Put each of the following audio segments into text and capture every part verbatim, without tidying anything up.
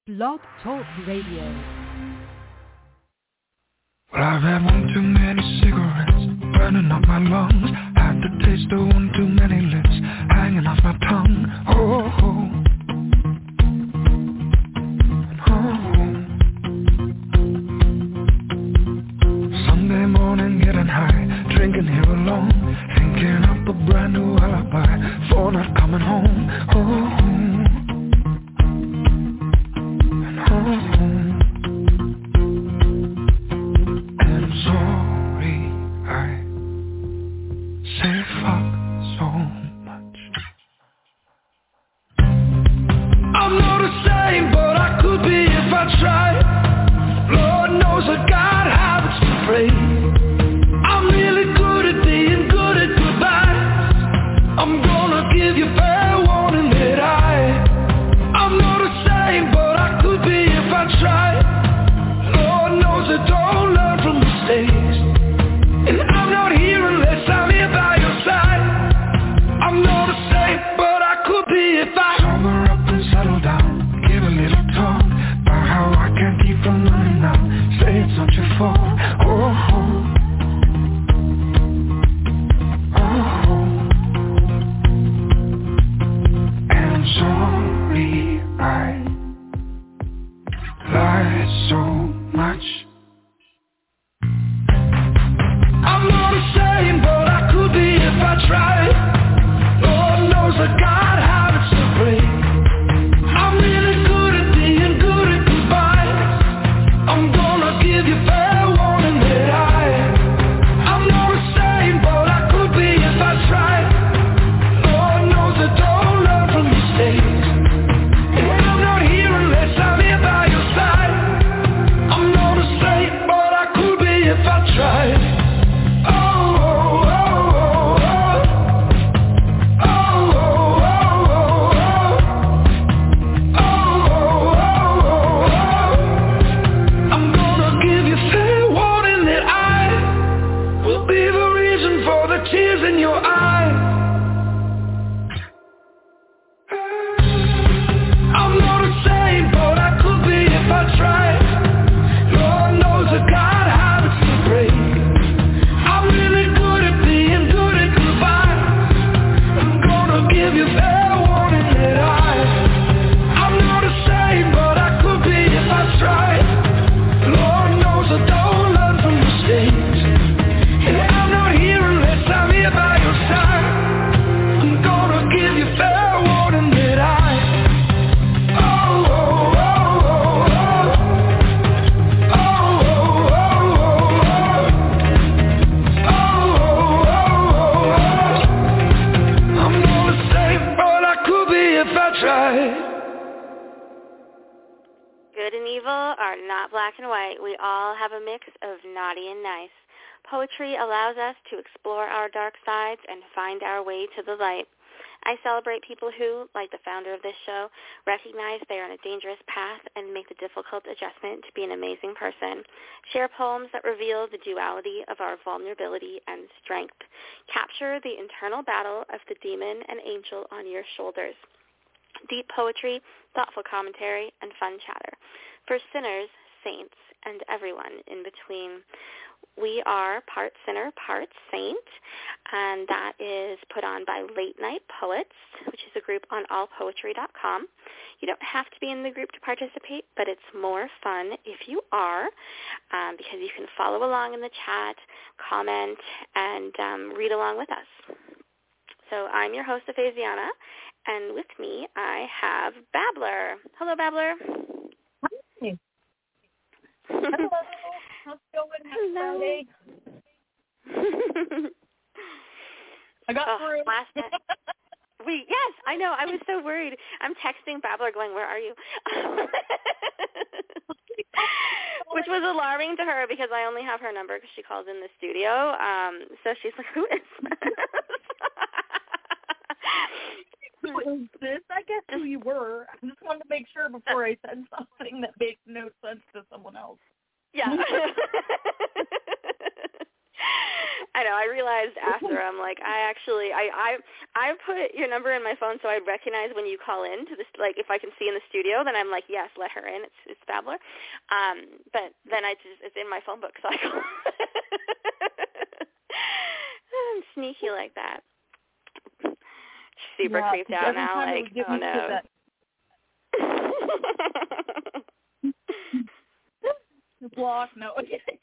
Blog Talk Radio. Well, I've had one too many cigarettes burning up my lungs. Had the taste of one too many lips hanging off my tongue. Oh, oh. Oh. Sunday morning getting high, drinking here alone, thinking up a brand new alibi for not coming home. Oh, oh. Poetry allows us to explore our dark sides and find our way to the light. I celebrate people who, like the founder of this show, recognize they are on a dangerous path and make the difficult adjustment to be an amazing person. Share poems that reveal the duality of our vulnerability and strength. Capture the internal battle of the demon and angel on your shoulders. Deep poetry, thoughtful commentary, and fun chatter. For sinners, saints, and everyone in between. We are part sinner, part saint, and that is put on by Late Night Poets, which is a group on all poetry dot com. You don't have to be in the group to participate, but it's more fun if you are, um, because you can follow along in the chat, comment, and um, read along with us. So I'm your host, Ephaziana, and with me I have Babbler. Hello, Babbler. Hi. Hello. How's it going? Happy Friday. I got oh, through. Last night. We yes, I know. I was so worried. I'm texting Babbler going, "Where are you?" Which was alarming to her because I only have her number because she calls in the studio. Um, so she's like, "Who is this?" Who is this? I guess who you were. I just wanted to make sure before I said something that makes no sense to someone else. Yeah. I know. know. I realized after, I'm like, I actually, I, I, I put your number in my phone so I recognize when you call in to this. Like, if I can see in the studio, then I'm like, yes, let her in. It's, it's Babbler. Um, but then I just, it's in my phone book, so I call. I'm sneaky like that. Super yeah, creeped out now. Like, oh no. Block, no.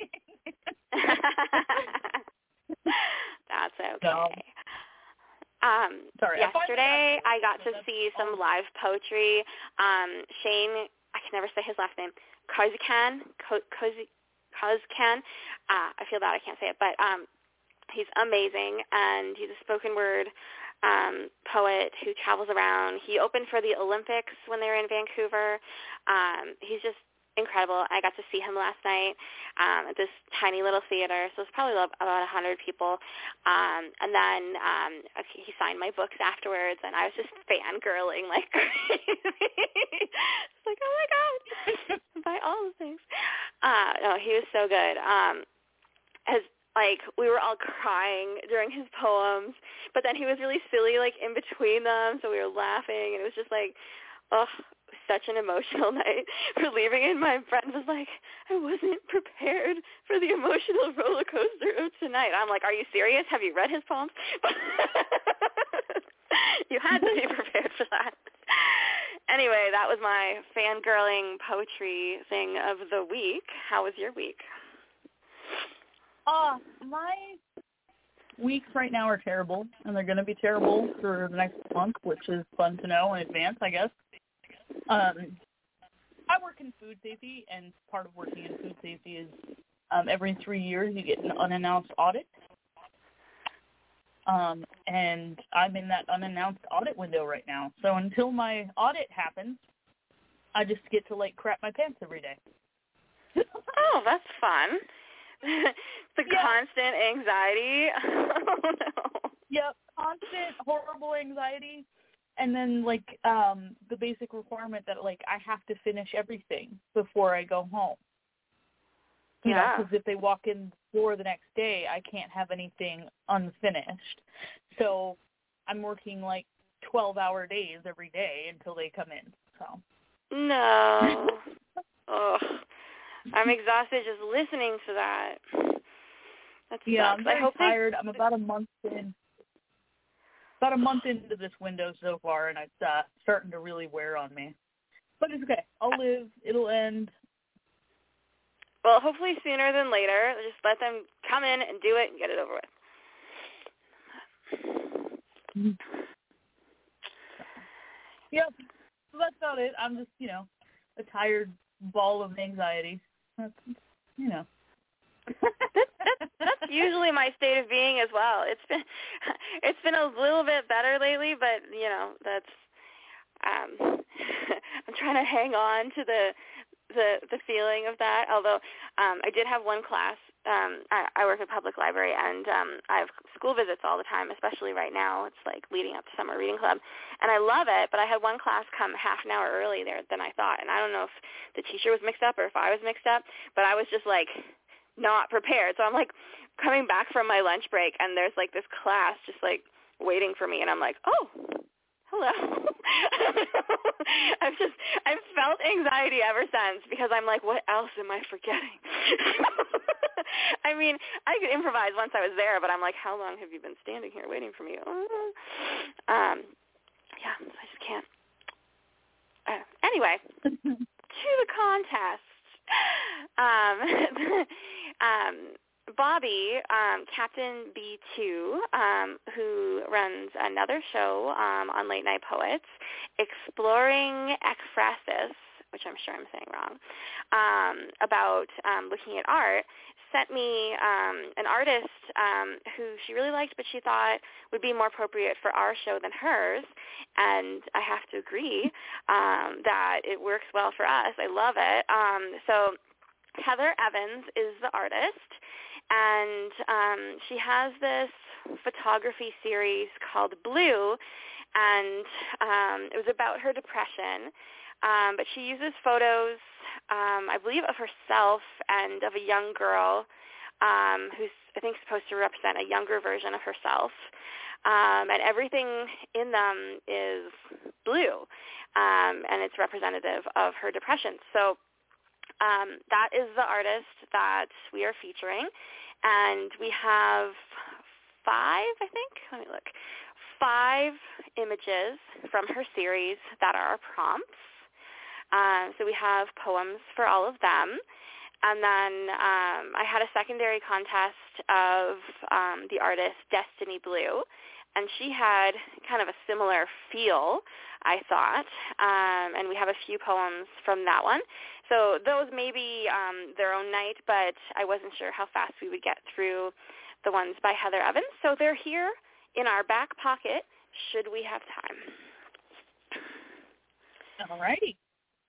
That's okay. No. Um, Sorry, yesterday I, I got to that's see some all. live poetry. Um, Shane, I can never say his last name, Kozkan, Kozkan. Uh, I feel bad I can't say it, but um, he's amazing, and he's a spoken word um, poet who travels around. He opened for the Olympics when they were in Vancouver. Um, he's just incredible. I got to see him last night um, at this tiny little theater, so it's probably about one hundred people. Um, and then um, he signed my books afterwards, and I was just fangirling like crazy. It's like, oh my God, buy all the things. Uh, no, he was so good. Um, as Like, we were all crying during his poems, but then he was really silly, like, in between them, so we were laughing, and it was just like, oh, such an emotional night. We're leaving, and my friend was like, I wasn't prepared for the emotional roller coaster of tonight. I'm like, are you serious? Have you read his poems? You had to be prepared for that. Anyway, that was my fangirling poetry thing of the week. How was your week? Uh, my weeks right now are terrible, and they're going to be terrible for the next month, which is fun to know in advance, I guess. Um, I work in food safety, and part of working in food safety is um, every three years you get an unannounced audit. Um, and I'm in that unannounced audit window right now. So until my audit happens, I just get to, like, crap my pants every day. Oh, that's fun. The yeah. constant anxiety. Oh, no. Yep, constant, horrible anxiety. And then, like, um, the basic requirement that, like, I have to finish everything before I go home. You yeah. know, because if they walk in for the next day, I can't have anything unfinished. So I'm working, like, twelve-hour days every day until they come in. So. No. Oh, I'm exhausted just listening to that. That yeah, sucks. I'm very I hope tired. they... I'm about a month in. About a month into this window so far, and it's uh, starting to really wear on me. But it's okay. I'll live. It'll end. Well, hopefully sooner than later. Just let them come in and do it and get it over with. Mm-hmm. Yep. So that's about it. I'm just, you know, a tired ball of anxiety. That's, you know. that's, that's, that's usually my state of being as well. It's been it's been a little bit better lately, but you know that's um, I'm trying to hang on to the the the feeling of that. Although um, I did have one class. Um, I, I work at a public library, and um, I have school visits all the time, especially right now. It's like leading up to summer reading club, and I love it. But I had one class come half an hour early there than I thought, and I don't know if the teacher was mixed up or if I was mixed up, but I was just like not prepared. So I'm like coming back from my lunch break, and there's like this class just like waiting for me, and I'm like, oh, hello. I've just I've felt anxiety ever since because I'm like, what else am I forgetting? I mean, I could improvise once I was there, but I'm like, how long have you been standing here waiting for me? Um, yeah, I just can't. Uh, anyway, to the contest. Um, um, Bobby, um, Captain B two, um, who runs another show um, on Late Night Poets, Exploring Ekphrasis, which I'm sure I'm saying wrong, um, about um, looking at art, sent me um, an artist um, who she really liked, but she thought would be more appropriate for our show than hers, and I have to agree um, that it works well for us. I love it. Um, so Heather Evans is the artist, and um, she has this photography series called Blue, and um, it was about her depression. Um, but she uses photos, um, I believe, of herself and of a young girl um, who's, I think, supposed to represent a younger version of herself. Um, and everything in them is blue, um, and it's representative of her depression. So um, that is the artist that we are featuring, and we have five, I think, let me look, five images from her series that are our prompts. Um, so we have poems for all of them. And then um, I had a secondary contest of um, the artist Destiny Blue, and she had kind of a similar feel, I thought, um, and we have a few poems from that one. So those may be um, their own night, but I wasn't sure how fast we would get through the ones by Heather Evans. So they're here in our back pocket should we have time. All righty.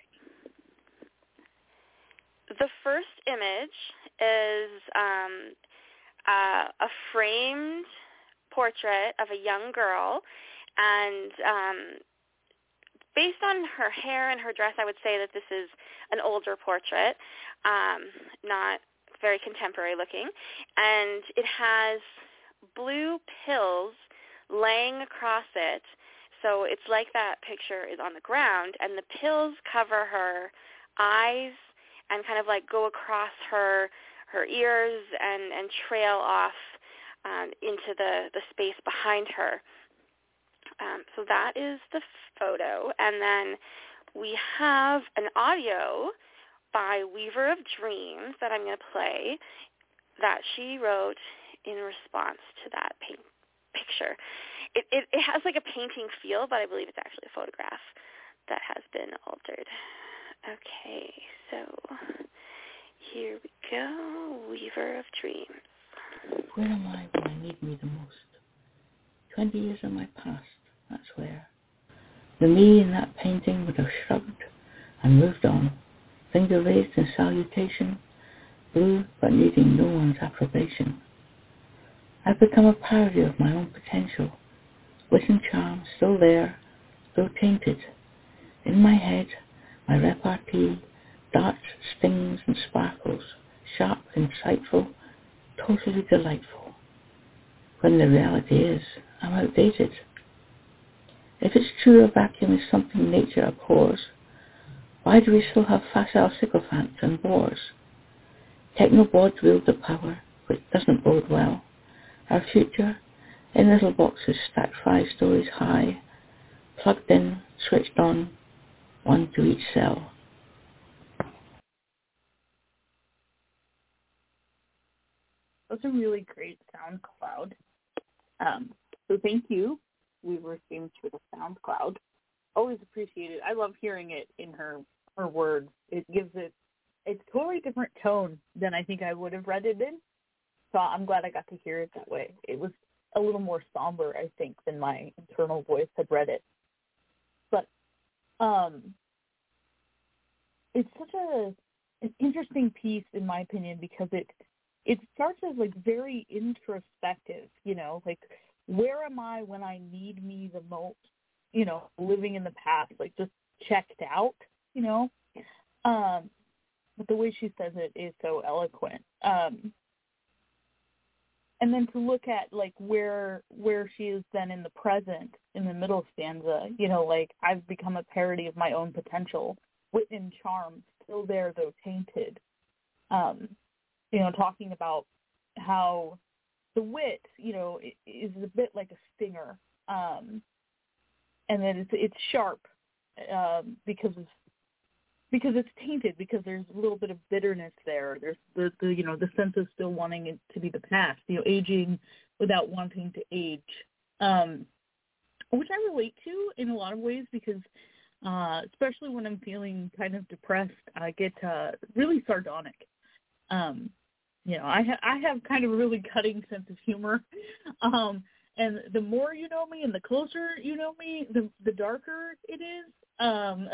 The first image is um, uh, a framed portrait of a young girl, and um, based on her hair and her dress, I would say that this is an older portrait, um, not very contemporary looking, and it has blue pills laying across it, so it's like that picture is on the ground, and the pills cover her eyes and kind of like go across her her ears and, and trail off um, into the, the space behind her. Um, so that is the photo. And then we have an audio by Weaver of Dreams that I'm going to play that she wrote in response to that paint, picture. It, it, it has like a painting feel, but I believe it's actually a photograph that has been altered. Okay, so here we go, Weaver of Dreams. Where am I when I need me the most? Twenty years in my past, that's where. The me in that painting would have shrugged and moved on, finger raised in salutation, blue but needing no one's approbation. I've become a parody of my own potential, wit and charm still there, though tainted. In my head, my repartee, darts, stings and sparkles, sharp, insightful, totally delightful. When the reality is, I'm outdated. If it's true a vacuum is something nature abhors, why do we still have facile sycophants and bores? Technoboards wield the power, which doesn't bode well. Our future, in little boxes stacked five stories high, plugged in, switched on, one to each cell. That's a really great SoundCloud. Um, so thank you, Weaver Dreams, for the SoundCloud. Always appreciate it. I love hearing it in her, her words. It gives it, it's a totally different tone than I think I would have read it in. So I'm glad I got to hear it that way. It was a little more somber, I think, than my internal voice had read it. But um, it's such a an interesting piece, in my opinion, because it it starts as like very introspective. You know, like where am I when I need me the most? You know, living in the past, like just checked out. You know, um, but the way she says it is so eloquent. Um, And then to look at, like, where where she is then in the present, in the middle stanza, you know, like, I've become a parody of my own potential, wit and charm, still there, though tainted. Um, you know, talking about how the wit, you know, is a bit like a stinger, um, and then it's it's sharp um, because of Because it's tainted, because there's a little bit of bitterness there. There's the, the, you know, the sense of still wanting it to be the past, you know, aging without wanting to age, um, which I relate to in a lot of ways because, uh, especially when I'm feeling kind of depressed, I get uh, really sardonic. Um, you know, I, ha- I have kind of a really cutting sense of humor, um, and the more you know me and the closer you know me, the the darker it is. Um,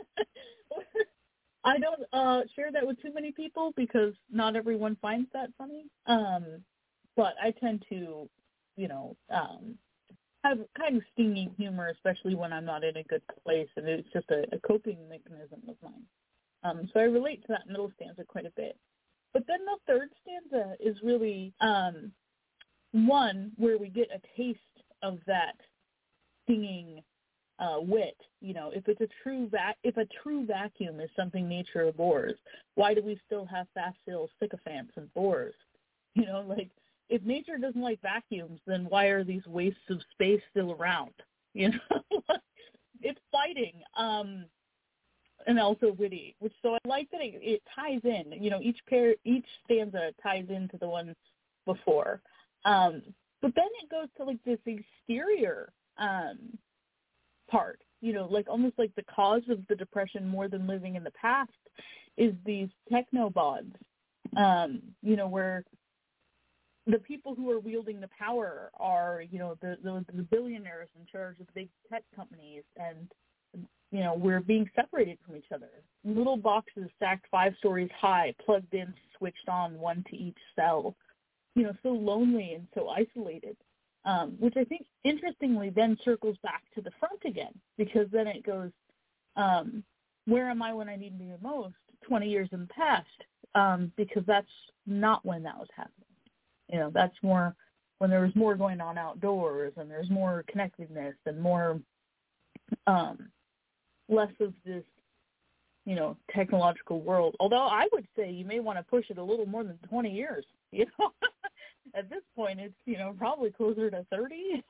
I don't uh, share that with too many people because not everyone finds that funny. Um, but I tend to, you know, um, have kind of stinging humor, especially when I'm not in a good place, and it's just a, a coping mechanism of mine. Um, so I relate to that middle stanza quite a bit. But then the third stanza is really um, one where we get a taste of that singing uh, wit. You know, if it's a true vac- if a true vacuum is something nature abhors, why do we still have facile sycophants and bores? You know, like, if nature doesn't like vacuums, then why are these wastes of space still around? You know, it's fighting. Um, and also witty, which so I like that it, it ties in. You know, each pair, each stanza ties into the one before. Um, but then it goes to like this exterior um, part. You know, like almost like the cause of the depression more than living in the past is these technobots. Um, you know, where the people who are wielding the power are, you know, the, the the billionaires in charge of the big tech companies, and you know, we're being separated from each other. Little boxes stacked five stories high, plugged in, switched on, one to each cell. You know, so lonely and so isolated, um, which I think, interestingly, then circles back to the front again, because then it goes, um, where am I when I need me the most? twenty years in the past, um, because that's not when that was happening. You know, that's more when there was more going on outdoors, and there's more connectedness and more um, – less of this, you know, technological world. Although I would say you may want to push it a little more than twenty years. You know, at this point it's, you know, probably closer to thirty.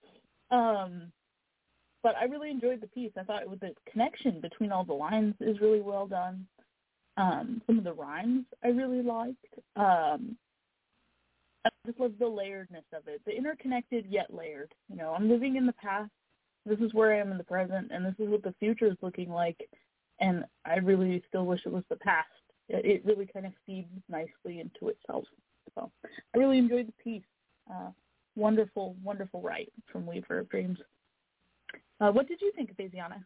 um, but I really enjoyed the piece. I thought it was the connection between all the lines is really well done. Um, some of the rhymes I really liked. Um, I just love the layeredness of it, the interconnected yet layered. You know, I'm living in the past. This is where I am in the present, and this is what the future is looking like, and I really still wish it was the past. It, it really kind of feeds nicely into itself. So I really enjoyed the piece. Uh, wonderful, wonderful write from Weaver of Dreams. Uh, what did you think of Asiana?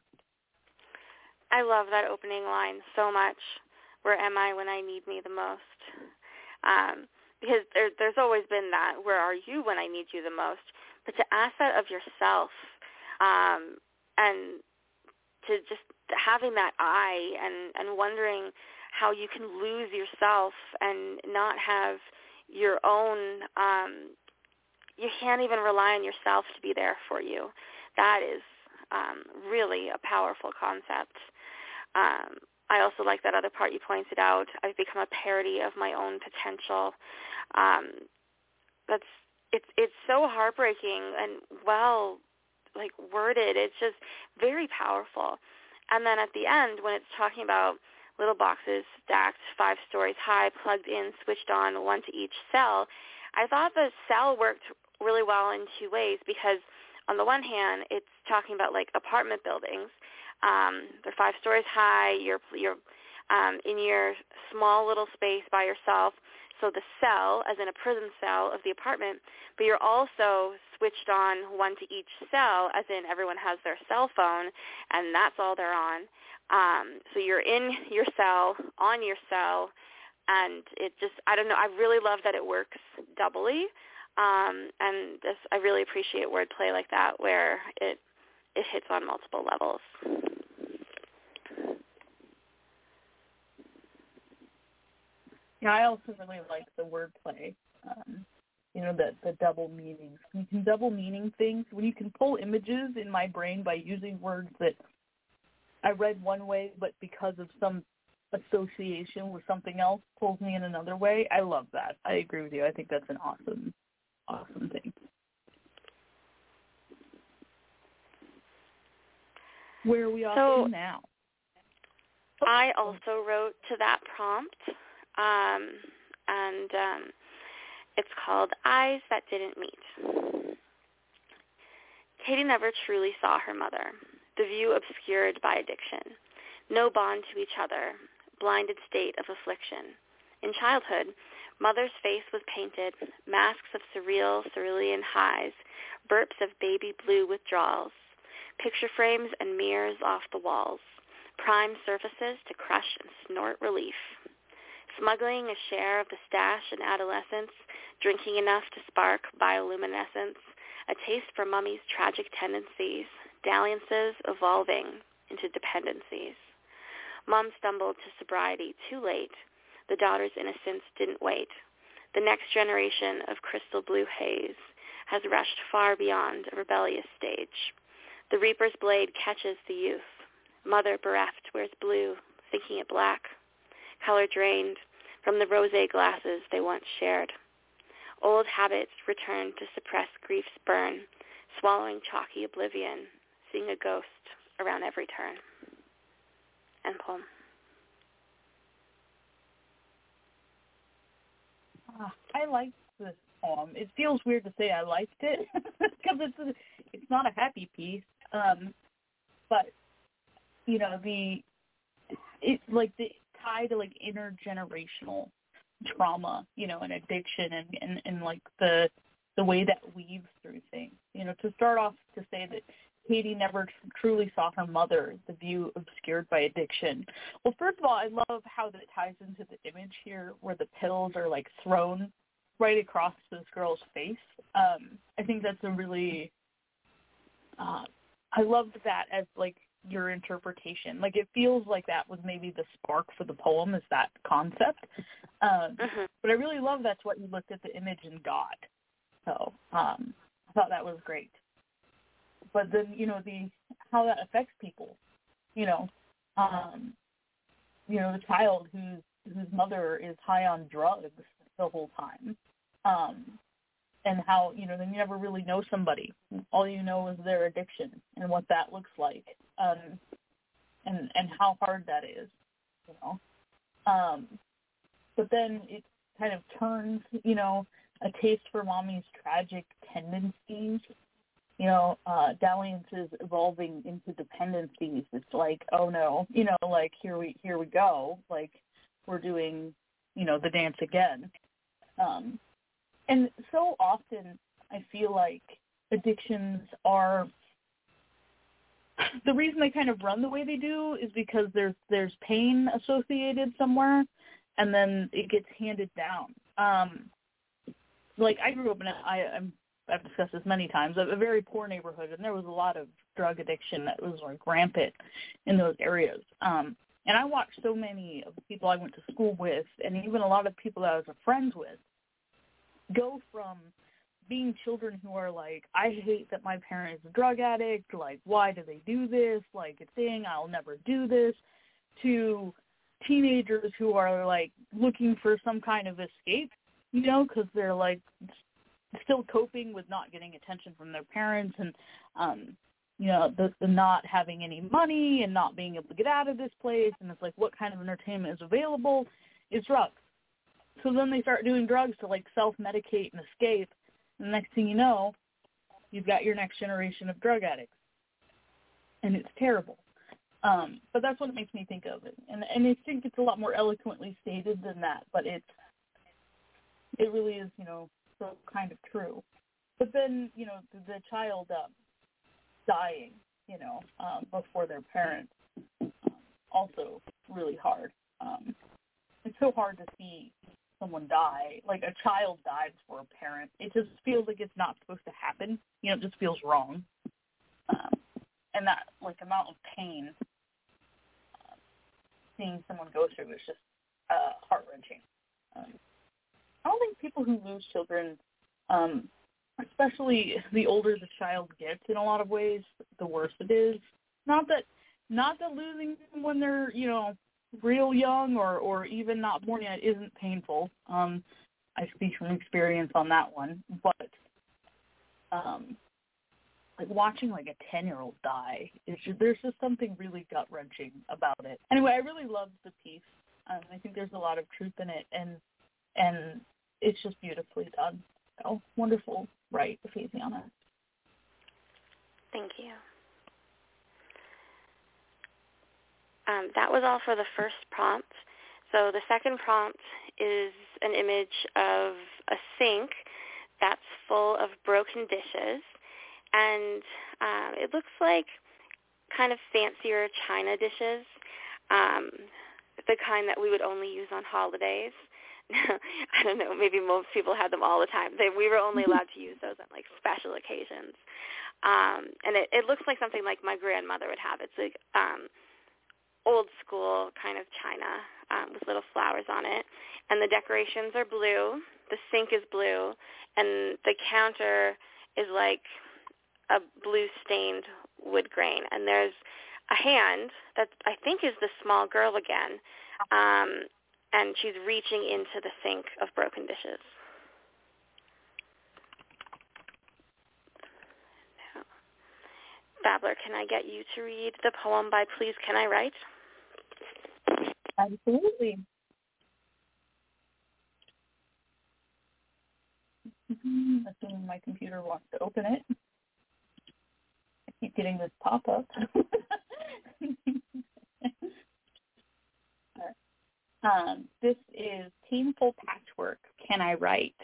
I love that opening line so much. Where am I when I need me the most? Um, because there, there's always been that, where are you when I need you the most? But to ask that of yourself, Um, and to just having that I and, and wondering how you can lose yourself and not have your own, um, you can't even rely on yourself to be there for you. That is um, really a powerful concept. Um, I also like that other part you pointed out. I've become a parody of my own potential. Um, that's it's it's so heartbreaking and well like worded. It's just very powerful. And then at the end, when it's talking about little boxes stacked five stories high, plugged in, switched on, one to each cell, I thought the cell worked really well in two ways, because on the one hand, it's talking about like apartment buildings. Um, they're five stories high. You're you're um, in your small little space by yourself. So the cell, as in a prison cell of the apartment, but you're also switched on one to each cell, as in everyone has their cell phone, and that's all they're on. Um, so you're in your cell, on your cell, and it just, I don't know, I really love that it works doubly, um, and this, I really appreciate wordplay like that, where it it hits on multiple levels. Yeah, I also really like the wordplay, um, you know, the, the double meanings. You can double meaning things. When you can pull images in my brain by using words that I read one way, but because of some association with something else pulls me in another way, I love that. I agree with you. I think that's an awesome, awesome thing. Where are we off so, to now? I also wrote to that prompt. Um, and um, it's called Eyes That Didn't Meet. Katie never truly saw her mother, the view obscured by addiction, no bond to each other, blinded state of affliction. In childhood, mother's face was painted, masks of surreal, cerulean highs, burps of baby blue withdrawals, picture frames and mirrors off the walls, prime surfaces to crush and snort relief. Smuggling a share of the stash in adolescence, drinking enough to spark bioluminescence, a taste for mummy's tragic tendencies, dalliances evolving into dependencies. Mom stumbled to sobriety too late, The daughter's innocence didn't wait. The next generation of crystal blue haze has rushed far beyond a rebellious stage. The reaper's blade catches the youth. Mother bereft wears blue, thinking it black. Color drained from the rosé glasses they once shared. Old habits return to suppress grief's burn, swallowing chalky oblivion, seeing a ghost around every turn. End poem. Uh, I liked this poem. It feels weird to say I liked it because it's a, it's not a happy piece. Um, but you know the it's like the tie to like intergenerational trauma, you know, and addiction, and, and, and like the the way that weaves through things. You know, to start off to say that Katie never tr- truly saw her mother, the view obscured by addiction. Well, first of all, I love how that ties into the image here where the pills are like thrown right across this girl's face. Um, I think that's a really, uh, I loved that as like your interpretation. Like it feels like that was maybe the spark for the poem, is that concept. Um, mm-hmm. But I really love that's what you looked at the image and got. So um, I thought that was great. But then, you know, the how that affects people, you know, um, you know, the child whose whose mother is high on drugs the whole time, um, and how, you know, then you never really know somebody. All you know is their addiction and what that looks like, um, and and how hard that is, you know. Um, but then it kind of turns, you know, a taste for mommy's tragic tendencies. You know, uh, dalliances evolving into dependencies. It's like, oh no, you know, like here we here we go, like we're doing, you know, the dance again. Um, and so often, I feel like addictions are the reason they kind of run the way they do is because there's there's pain associated somewhere, and then it gets handed down. Um, like I grew up in a, I, I'm. I've discussed this many times, a very poor neighborhood, and there was a lot of drug addiction that was like rampant in those areas. Um, and I watched so many of the people I went to school with, and even a lot of people that I was a friend with, go from being children who are like, I hate that my parent is a drug addict, like, why do they do this? Like, it's saying I'll never do this, to teenagers who are like looking for some kind of escape, you know, because they're like still coping with not getting attention from their parents, and um you know the, the not having any money and not being able to get out of this place, and it's like what kind of entertainment is available? It's drugs. So then they start doing drugs to like self-medicate and escape, and the next thing you know, you've got your next generation of drug addicts, and it's terrible. Um but that's what it makes me think of it, and and I think it's a lot more eloquently stated than that, but it's it really is, you know, so kind of true. But then, you know, the, the child um, dying, you know, um, before their parents, um, also really hard. Um, it's so hard to see someone die, like a child die before a parent. It just feels like it's not supposed to happen. You know, it just feels wrong. Um, and that, like, amount of pain uh, seeing someone go through is just uh, heart-wrenching. Um, I don't think people who lose children, um, especially the older the child gets in a lot of ways, the worse it is. Not that not that losing them when they're, you know, real young or, or even not born yet isn't painful. Um, I speak from experience on that one. But um, like watching like a ten-year-old die, is just, there's just something really gut-wrenching about it. Anyway, I really loved the piece. Um, I think there's a lot of truth in it, and and it's just beautifully done. So wonderful, right, Ephesiana. Thank you. Um, that was all for the first prompt. So the second prompt is an image of a sink that's full of broken dishes, and um, it looks like kind of fancier china dishes, um, the kind that we would only use on holidays. I don't know, maybe most people had them all the time. They, we were only allowed to use those on, like, special occasions. Um, and it, it looks like something like my grandmother would have. It's like um, old school kind of china um, with little flowers flowers on it, and the decorations are blue, the sink is blue, and the counter is like a blue-stained wood grain. And there's a hand that I think is the small girl again, um, and she's reaching into the sink of broken dishes. Now, Babbler, can I get you to read the poem by Please Can I Write? Absolutely. Mm-hmm. Assuming my computer wants to open it. I keep getting this pop-up. um, this is Painful Patchwork. Can I Write?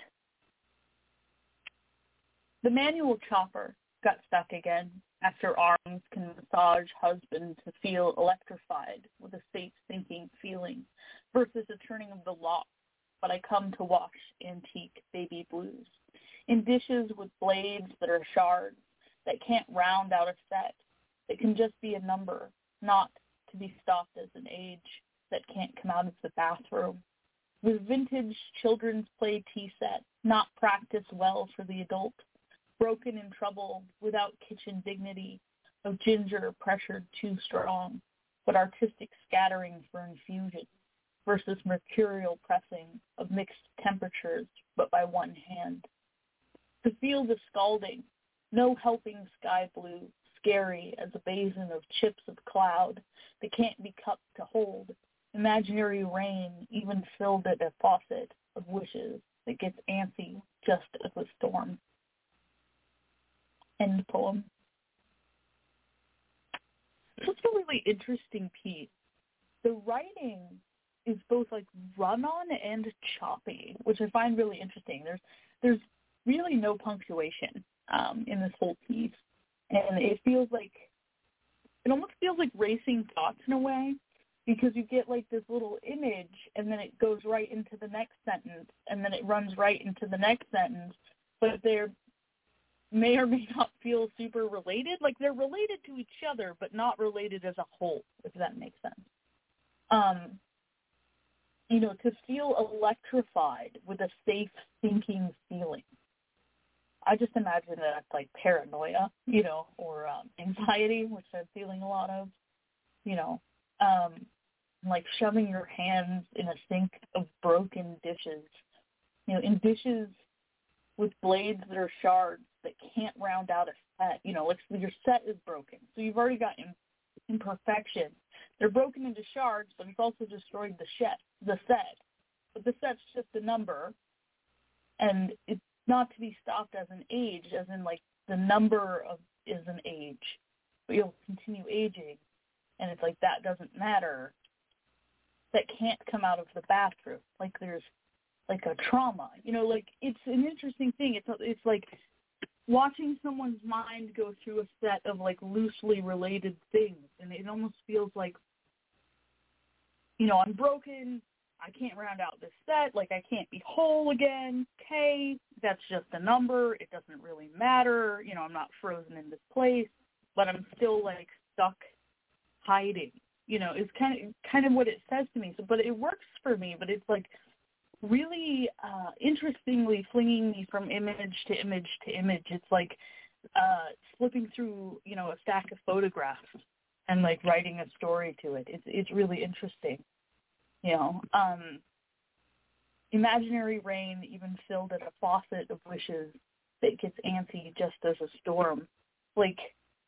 The manual chopper got stuck again after arms can massage husband to feel electrified with a safe sinking feeling versus a turning of the lock. But I come to wash antique baby blues in dishes with blades that are shards that can't round out a set, that can just be a number, not to be stopped as an age that can't come out of the bathroom. With vintage children's play tea set, not practiced well for the adult, broken in trouble without kitchen dignity, of ginger pressured too strong, but artistic scattering for infusion versus mercurial pressing of mixed temperatures but by one hand. To feel the scalding, no helping sky blue, scary as a basin of chips of cloud that can't be cupped to hold, imaginary rain even filled at a faucet of wishes that gets antsy just as a storm. End poem. It's a really interesting piece. The writing is both like run-on and choppy, which I find really interesting. There's there's really no punctuation um, in this whole piece, and it feels like it almost feels like racing thoughts in a way, because you get like this little image, and then it goes right into the next sentence, and then it runs right into the next sentence, but they're may or may not feel super related. Like they're related to each other, but not related as a whole, if that makes sense. Um, you know, to feel electrified with a safe thinking feeling. I just imagine that that's like paranoia, you know, or um, anxiety, which I'm feeling a lot of, you know, um, like shoving your hands in a sink of broken dishes, you know, in dishes with blades that are shards that can't round out a set. You know, like your set is broken. So you've already got imperfection. They're broken into shards, but it's also destroyed the set. The set. But the set's just a number, and it's not to be stopped as an age, as in like the number of is an age. But you'll continue aging, and it's like that doesn't matter. That can't come out of the bathroom. Like there's like a trauma, you know, like it's an interesting thing. It's it's like watching someone's mind go through a set of like loosely related things, and it almost feels like, you know, I'm broken, I can't round out this set, like I can't be whole again, okay, that's just a number, it doesn't really matter, you know, I'm not frozen in this place, but I'm still like stuck hiding, you know, it's kind of kind of what it says to me. So, but it works for me, but it's like really uh, interestingly flinging me from image to image to image. It's like uh, flipping through, you know, a stack of photographs and like writing a story to it. It's it's really interesting, you know. Um, imaginary rain even filled at a faucet of wishes that gets antsy just as a storm. Like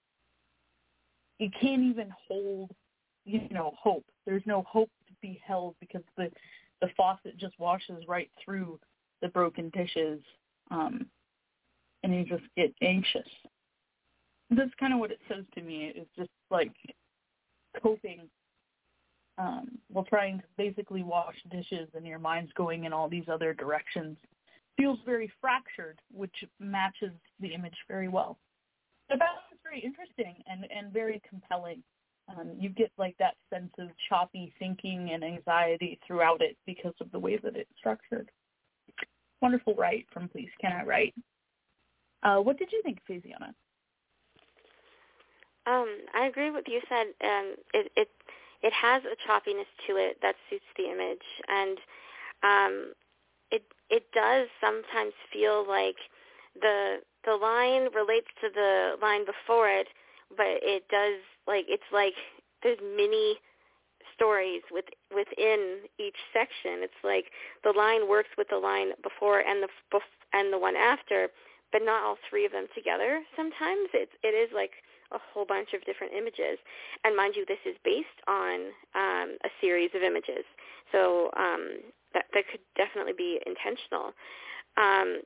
it can't even hold, you know, hope. There's no hope to be held because the the faucet just washes right through the broken dishes, um, and you just get anxious. That's kind of what it says to me. It's just like coping um, while trying to basically wash dishes, and your mind's going in all these other directions. Feels very fractured, which matches the image very well. The balance is very interesting and, and very compelling. Um, you get like that sense of choppy thinking and anxiety throughout it because of the way that it's structured. Wonderful write from Please Can I Write? Uh, what did you think, Faziana? Um, I agree with you said. Um, it, it it has a choppiness to it that suits the image, and um, it it does sometimes feel like the the line relates to the line before it, but it does, like, it's like there's mini stories with, within each section. It's like the line works with the line before and the and the one after, but not all three of them together. Sometimes it's it is like a whole bunch of different images. And mind you, this is based on um, a series of images, so um, that that could definitely be intentional. Um,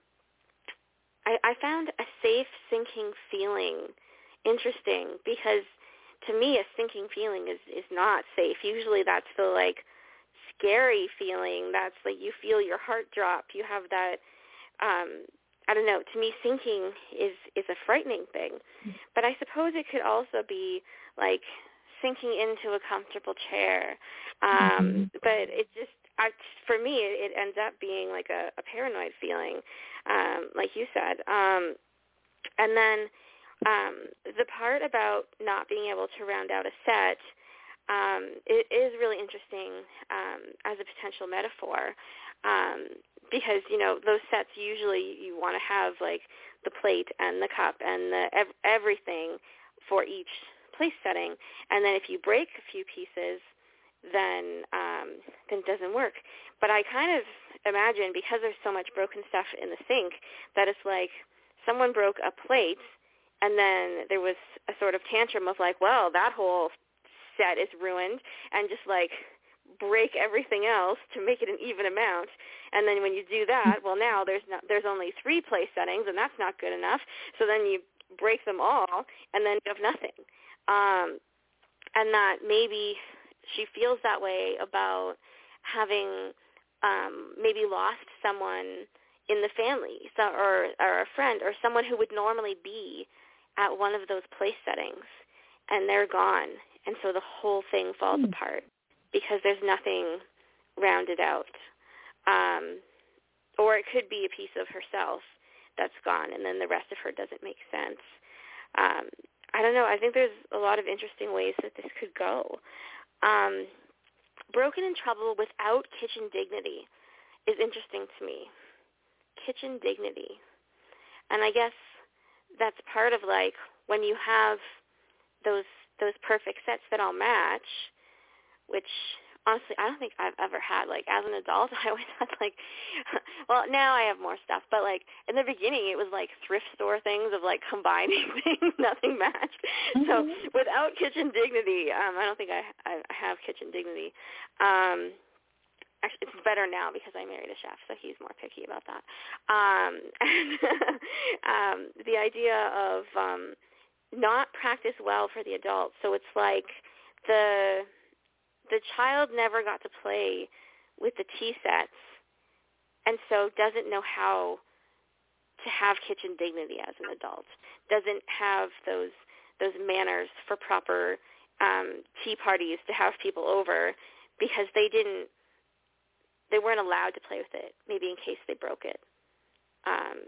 I, I found a safe sinking feeling interesting because to me a sinking feeling is, is not safe. Usually that's the like scary feeling. That's like you feel your heart drop. You have that, um, I don't know, to me sinking is, is a frightening thing. But I suppose it could also be like sinking into a comfortable chair. Um, but it just, I, for me, it, it ends up being like a, a paranoid feeling, um, like you said. Um, and then um, the part about not being able to round out a set, um, it is really interesting um, as a potential metaphor um, because, you know, those sets usually you want to have like the plate and the cup and the ev- everything for each place setting. And then if you break a few pieces, then um, then it doesn't work. But I kind of imagine, because there's so much broken stuff in the sink, that it's like someone broke a plate and then there was a sort of tantrum of like, well, that whole set is ruined, and just like break everything else to make it an even amount. And then when you do that, well, now there's not, there's only three place settings, and that's not good enough. So then you break them all, and then you have nothing. Um, and that maybe she feels that way about having um, maybe lost someone in the family, so, or, or a friend, or someone who would normally be at one of those place settings, and they're gone. And so the whole thing falls mm. apart because there's nothing rounded out. Um, or it could be a piece of herself that's gone, and then the rest of her doesn't make sense. Um, I don't know. I think there's a lot of interesting ways that this could go. Um, broken in trouble without kitchen dignity is interesting to me. Kitchen dignity. And I guess that's part of like when you have those those perfect sets that all match, which honestly I don't think I've ever had. Like as an adult, I always had like, well now I have more stuff, but like in the beginning it was like thrift store things of like combining things, nothing matched. Mm-hmm. So without kitchen dignity, um, I don't think I, I have kitchen dignity. Um, Actually, it's better now because I married a chef, so he's more picky about that. Um, and um, the idea of um, not practice well for the adults. So it's like the the child never got to play with the tea sets, and so doesn't know how to have kitchen dignity as an adult. Doesn't have those those manners for proper um, tea parties to have people over because they didn't. They weren't allowed to play with it, maybe in case they broke it. Um,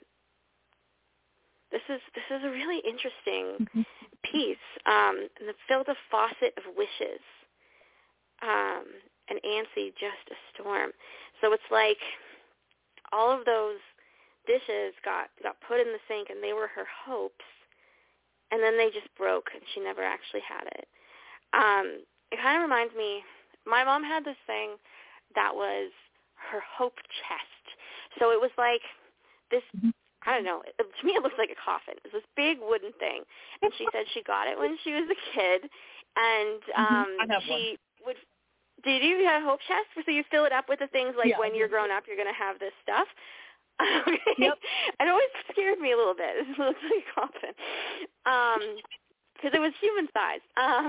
this is this is a really interesting mm-hmm. piece. Um, and the filled a faucet of wishes, um, and Ansi just a storm. So it's like all of those dishes got got put in the sink, and they were her hopes, and then they just broke, and she never actually had it. Um, it kind of reminds me. My mom had this thing that was her hope chest. So it was like this, I don't know, it, to me it looks like a coffin. It was this big wooden thing. And she said she got it when she was a kid. And um, mm-hmm. she would, did you have a hope chest? So you fill it up with the things like yeah, when you're grown up you're going to have this stuff? Okay. Yep. It always scared me a little bit. It looks like a coffin. Um, because it was human-sized. Um,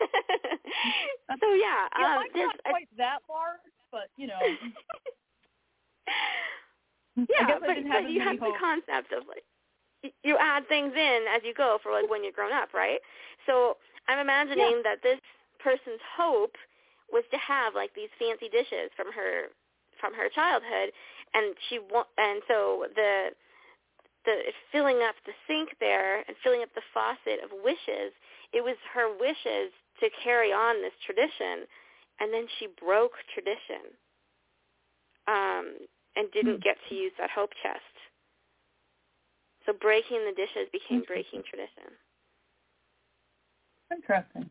so, yeah. Yeah, um, mine's not quite a, that large, but, you know. Yeah, but, but you have hopes. The concept of, like, you add things in as you go for, like, when you're grown up, right? So I'm imagining yeah. that this person's hope was to have, like, these fancy dishes from her from her childhood, and she wa- and so the... the filling up the sink there and filling up the faucet of wishes, it was her wishes to carry on this tradition, and then she broke tradition um, and didn't get to use that hope chest. So breaking the dishes became breaking tradition. Interesting.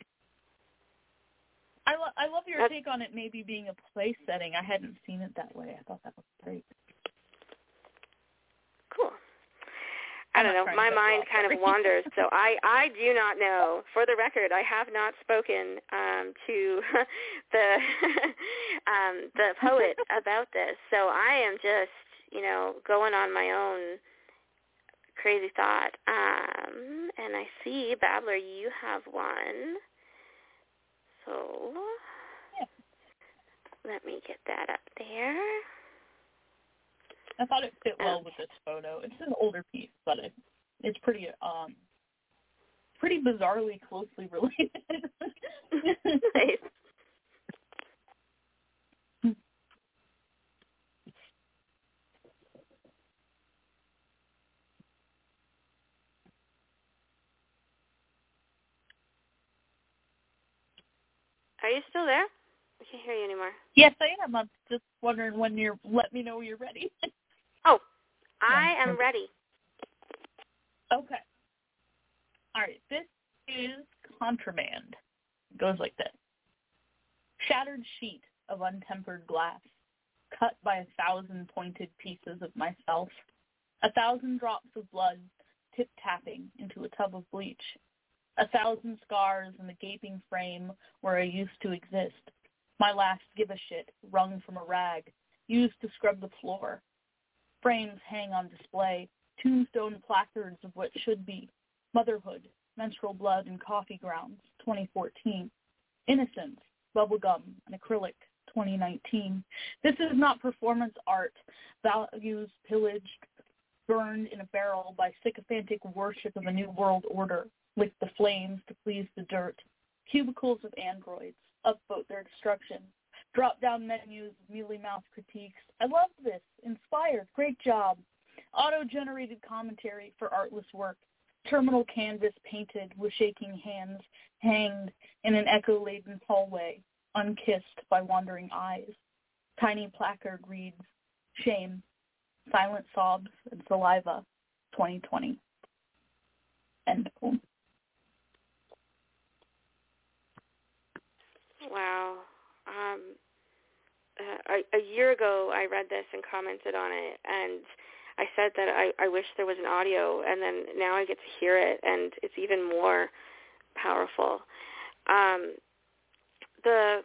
I, lo- I love your That's, take on it maybe being a place setting. I hadn't seen it that way. I thought that was great. Cool. I don't know. My mind kind of wanders, so I, I do not know. For the record, I have not spoken um, to the um, the poet about this, so I am just, you know, going on my own crazy thought. Um, and I see, Babbler, you have one. So yeah. Let me get that up there. I thought it fit well with this photo. It's an older piece, but it, it's pretty, um, pretty bizarrely closely related. Nice. Are you still there? I can't hear you anymore. Yes, I am. I'm just wondering when you're. Let me know when you're ready. Oh, I am ready. Okay. All right. This is Contraband. It goes like this. Shattered sheet of untempered glass, cut by a thousand pointed pieces of myself, a thousand drops of blood tip-tapping into a tub of bleach, a thousand scars in the gaping frame where I used to exist, my last give-a-shit wrung from a rag, used to scrub the floor. Frames hang on display, tombstone placards of what should be motherhood, menstrual blood, and coffee grounds, twenty fourteen. Innocence, bubblegum, and acrylic, twenty nineteen. This is not performance art, values pillaged, burned in a barrel by sycophantic worship of a new world order, lick the flames to please the dirt. Cubicles of androids, upvote their destruction. Drop-down menus of mealy-mouthed critiques. I love this. Inspired. Great job. Auto-generated commentary for artless work. Terminal canvas painted with shaking hands, hanged in an echo-laden hallway, unkissed by wandering eyes. Tiny placard reads, shame, silent sobs, and saliva, twenty twenty. End poem. Wow. Um, uh, a, a year ago, I read this and commented on it, and I said that I, I wish there was an audio, and then now I get to hear it, and it's even more powerful. Um, the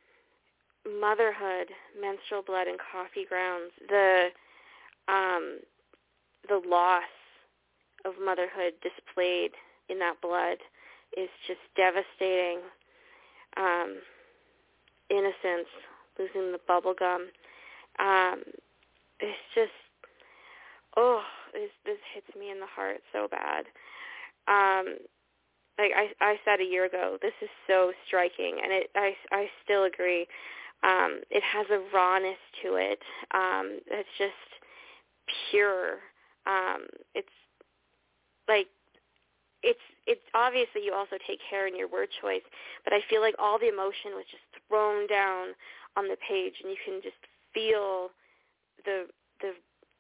motherhood, menstrual blood, and coffee grounds, the um, the loss of motherhood displayed in that blood is just devastating. Um, innocence, losing the bubble gum. Um, it's just, oh, this, this hits me in the heart so bad. Um, like I, I said a year ago, this is so striking, and it, I, I still agree. Um, it has a rawness to it. Um, it's just pure. Um, it's like, It's it's obviously you also take care in your word choice, but I feel like all the emotion was just thrown down on the page, and you can just feel the the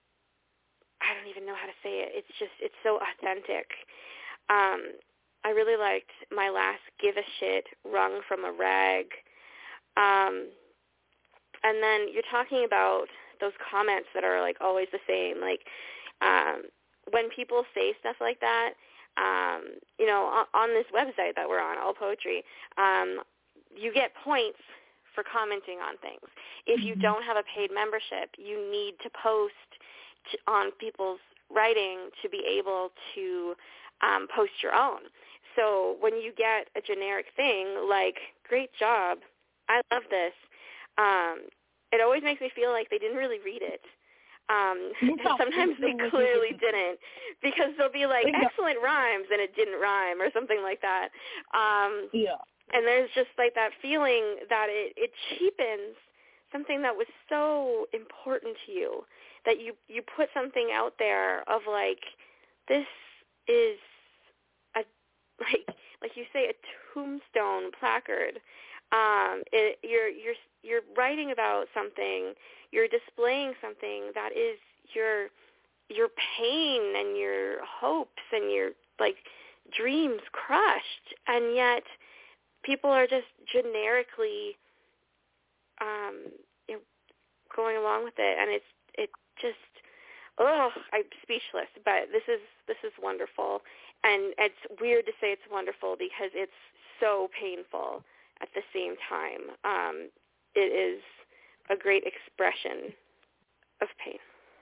I don't even know how to say it. It's just it's so authentic. Um, I really liked my last give a shit wrung from a rag, um, and then you're talking about those comments that are like always the same, like um, when people say stuff like that. Um, you know, on, on this website that we're on, All Poetry, um, you get points for commenting on things. If you don't have a paid membership, you need to post to, on people's writing to be able to um, post your own. So when you get a generic thing like, great job, I love this, um, it always makes me feel like they didn't really read it. Um, and sometimes they clearly didn't, because they'll be like, excellent rhymes, and it didn't rhyme, or something like that. Um, yeah. And there's just like that feeling that it, it cheapens something that was so important to you, that you, you put something out there of like, this is a, like, like you say, a tombstone placard. Um, it, you're you're you're writing about something. You're displaying something that is your your pain and your hopes and your like dreams crushed, and yet people are just generically um, you know, going along with it, and it's it just oh, I'm speechless. But this is this is wonderful, and it's weird to say it's wonderful because it's so painful at the same time. Um, it is a great expression of pain.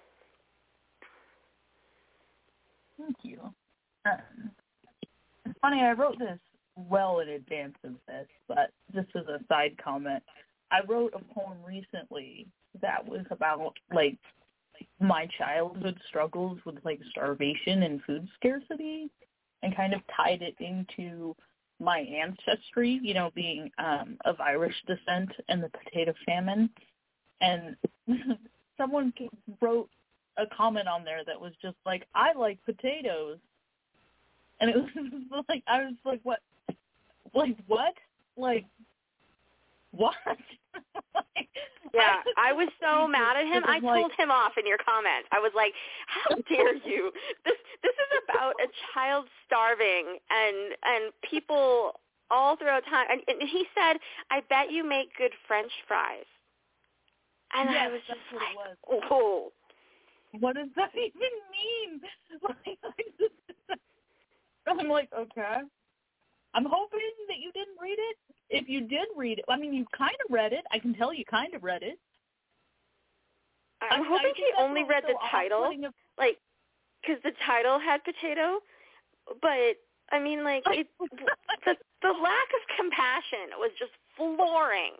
Thank you. Um, it's funny, I wrote this well in advance of this, but just as a side comment, I wrote a poem recently that was about, like, my childhood struggles with, like, starvation and food scarcity, and kind of tied it into my ancestry, you know, being um, of Irish descent and the potato famine. And someone wrote a comment on there that was just like, I like potatoes. And it was like, I was like, what? Like, what? Like, what? like, yeah, I was so mad at him. I like, told him off in your comment. I was like, how dare you? This this is about a child starving and and people all throughout time. And, and he said, I bet you make good French fries. And yes, I was just that's like, what it was. oh. What does that even mean? Like, I just, I'm like, okay. I'm hoping that you didn't read it. If you did read it, I mean, you kind of read it. I can tell you kind of read it. I'm I mean, hoping I he only read so the title, of, like, because the title had potato. But I mean, like, it, the the lack of compassion was just flooring.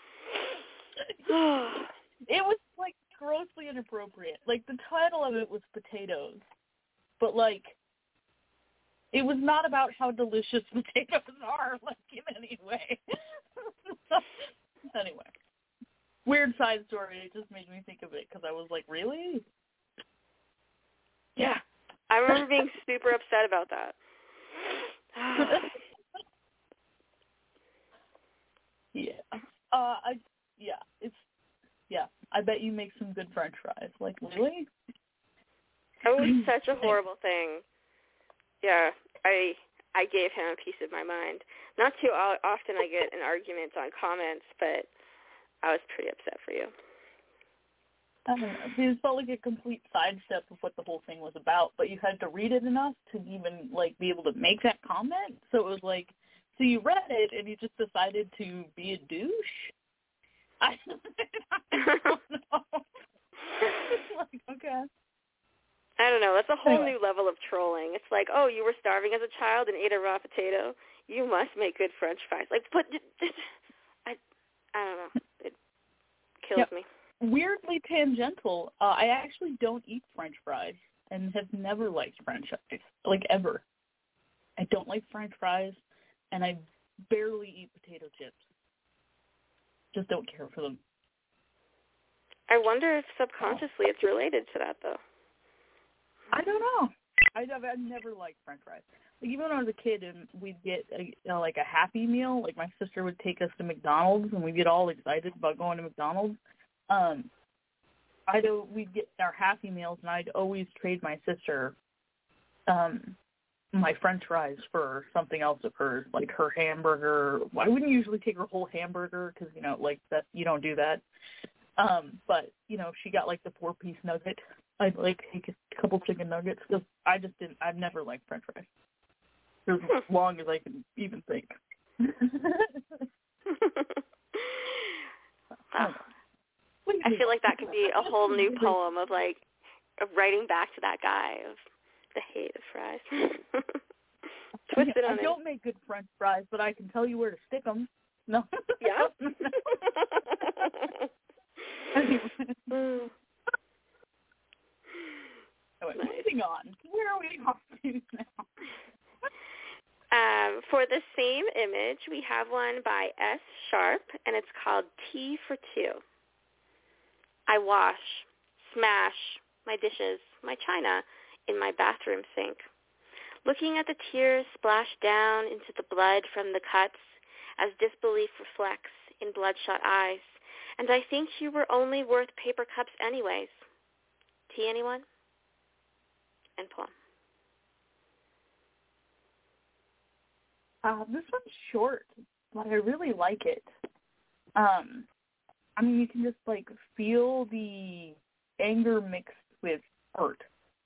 It was like grossly inappropriate. Like, the title of it was potatoes, but like, it was not about how delicious potatoes are, like, in any way. Anyway, weird side story. It just made me think of it because I was like, really? Yeah. I remember being super upset about that. yeah. Uh, I, yeah, it's, yeah. I bet you make some good French fries. Like, really? It was such a horrible thing. Yeah, I I gave him a piece of my mind. Not too often I get in arguments on comments, but I was pretty upset for you. I don't know. It felt like a complete sidestep of what the whole thing was about, but you had to read it enough to even, like, be able to make that comment. So it was like, so you read it and you just decided to be a douche? I, I don't know. Like, okay. I don't know. That's a whole Anyway. new level of trolling. It's like, oh, you were starving as a child and ate a raw potato. You must make good French fries. Like, but this, I, I don't know. It kills Yep. me. Weirdly tangential. Uh, I actually don't eat French fries and have never liked French fries, like, ever. I don't like French fries, and I barely eat potato chips. Just don't care for them. I wonder if subconsciously it's related to that, though. I don't know. I, I've, I've never liked French fries. Like, even when I was a kid and we'd get a, you know, like a Happy Meal, like my sister would take us to McDonald's and we'd get all excited about going to McDonald's. Um, I'd we'd get our Happy Meals and I'd always trade my sister um, my French fries for something else of hers, like her hamburger. I wouldn't usually take her whole hamburger because, you know, like that you don't do that. Um, but, you know, she got like the four-piece nugget. I'd like take a couple chicken nuggets because I just didn't. I've never liked French fries for as Hmm. long as I can even think. Wow. I feel like that could be a whole new poem of like of writing back to that guy of the hate of fries. Twist it I on it. don't make good French fries, but I can tell you where to stick them. No. Yeah. Anyway. Mm. Anyway, Nice. moving on. Where are we off to now? Um, for the same image, we have one by S. Sharp, and it's called Tea for Two. I wash, smash my dishes, my china in my bathroom sink. looking at the tears splash down into the blood from the cuts as disbelief reflects in bloodshot eyes. And I think you were only worth paper cups anyways. Tea, anyone? And poem. Uh, this one's short, but I really like it. Um, I mean, you can just, like, feel the anger mixed with hurt.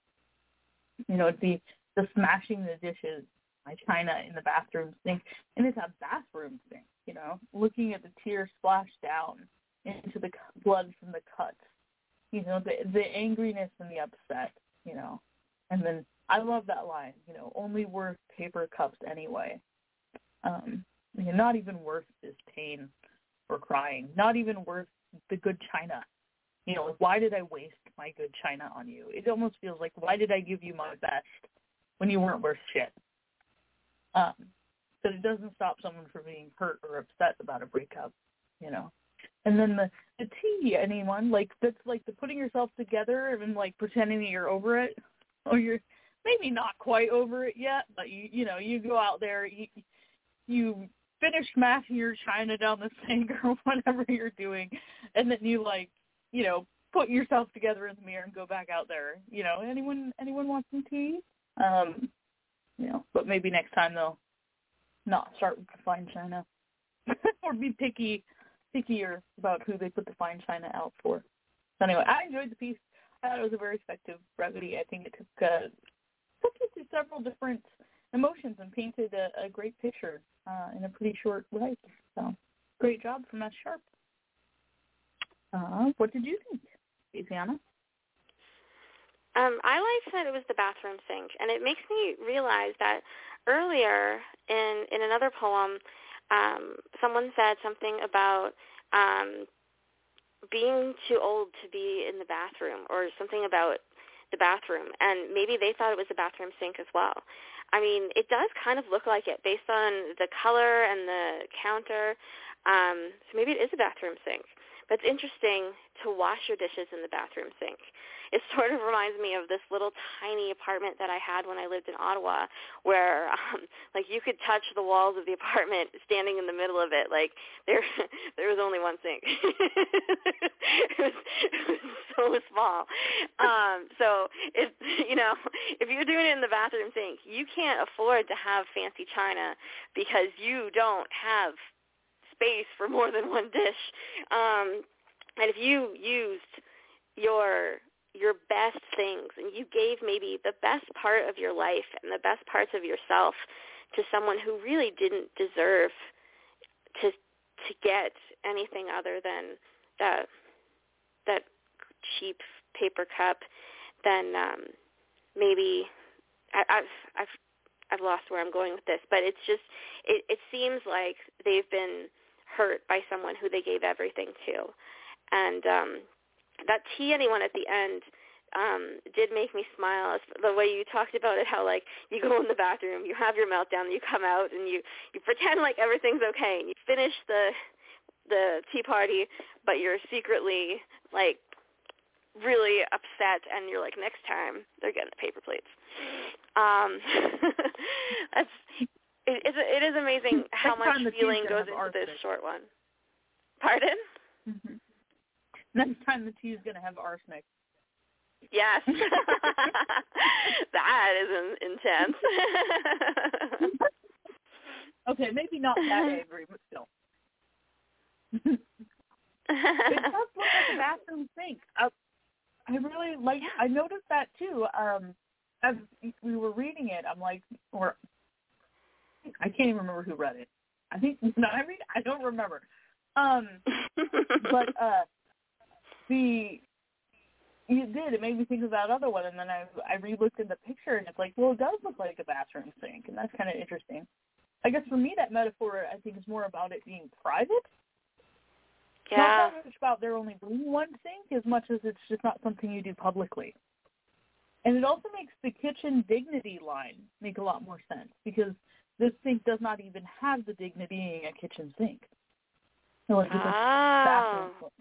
You know, the the smashing the dishes, my china in the bathroom sink, and it's a bathroom sink, you know, looking at the tears splash down into the blood from the cuts, you know, the the angriness and the upset, you know. And then I love that line, you know, only worth paper cups anyway. Um, you're not even worth this pain or crying, not even worth the good china. You know, like, why did I waste my good china on you? It almost feels like, why did I give you my best when you weren't worth shit? Um, but it doesn't stop someone from being hurt or upset about a breakup, you know. And then the, the tea, anyone, like, that's like the putting yourself together and, like, pretending that you're over it, or you're maybe not quite over it yet, but, you you know, you go out there, you, you finish smashing your china down the sink or whatever you're doing, and then you, like, you know, put yourself together in the mirror and go back out there. You know, anyone anyone want some tea? Um, you know, but maybe next time they'll not start with the fine china or be picky, pickier about who they put the fine china out for. So anyway, I enjoyed the piece. I thought it was a very effective brevity. I think it took, uh, took you through several different emotions and painted a, a great picture uh, in a pretty short way. So great job from Matt Sharp. Uh, what did you think, Adriana? Um, I liked that it was the bathroom sink, and it makes me realize that earlier in, in another poem, um, someone said something about um, being too old to be in the bathroom, or something about the bathroom, and maybe they thought it was the bathroom sink as well. I mean, it does kind of look like it based on the color and the counter, um, so maybe it is a bathroom sink. But it's interesting to wash your dishes in the bathroom sink. It sort of reminds me of this little tiny apartment that I had when I lived in Ottawa, where um, like you could touch the walls of the apartment standing in the middle of it. Like there, there was only one sink. it, was, it was so small. Um, so if you know, if you're doing it in the bathroom sink, you can't afford to have fancy china because you don't have space for more than one dish. Um, and if you used your your best things and you gave maybe the best part of your life and the best parts of yourself to someone who really didn't deserve to to get anything other than that that cheap paper cup, then um, maybe I, I've I've I've lost where I'm going with this, but it's just it, it seems like they've been hurt by someone who they gave everything to. And um, that tea anyone at the end um, did make me smile. The way you talked about it, how like you go in the bathroom, you have your meltdown, you come out and you, you pretend like everything's okay, and you finish the the tea party, but you're secretly like really upset, and you're like, next time they're getting the paper plates. Um, that's It is, it is amazing how much feeling goes into this short one. Pardon? Mm-hmm. Next time the tea is going to have arsenic. Yes. That is in, intense. Okay, maybe not that angry, but still. It does look like a bathroom sink. I, I really like, yeah. I noticed that too. Um, as we were reading it, I'm like, or I can't even remember who read it. I think, no, I read, I don't remember. Um, but uh, the, you did, it made me think of that other one, and then I I re-looked at the picture, and it's like, well, it does look like a bathroom sink, and that's kind of interesting. I guess for me, that metaphor, I think, is more about it being private. Yeah. Not that much about there only being one sink, as much as it's just not something you do publicly. And it also makes the kitchen dignity line make a lot more sense, because this sink does not even have the dignity being a kitchen sink. So it's just oh. a bathroom sink.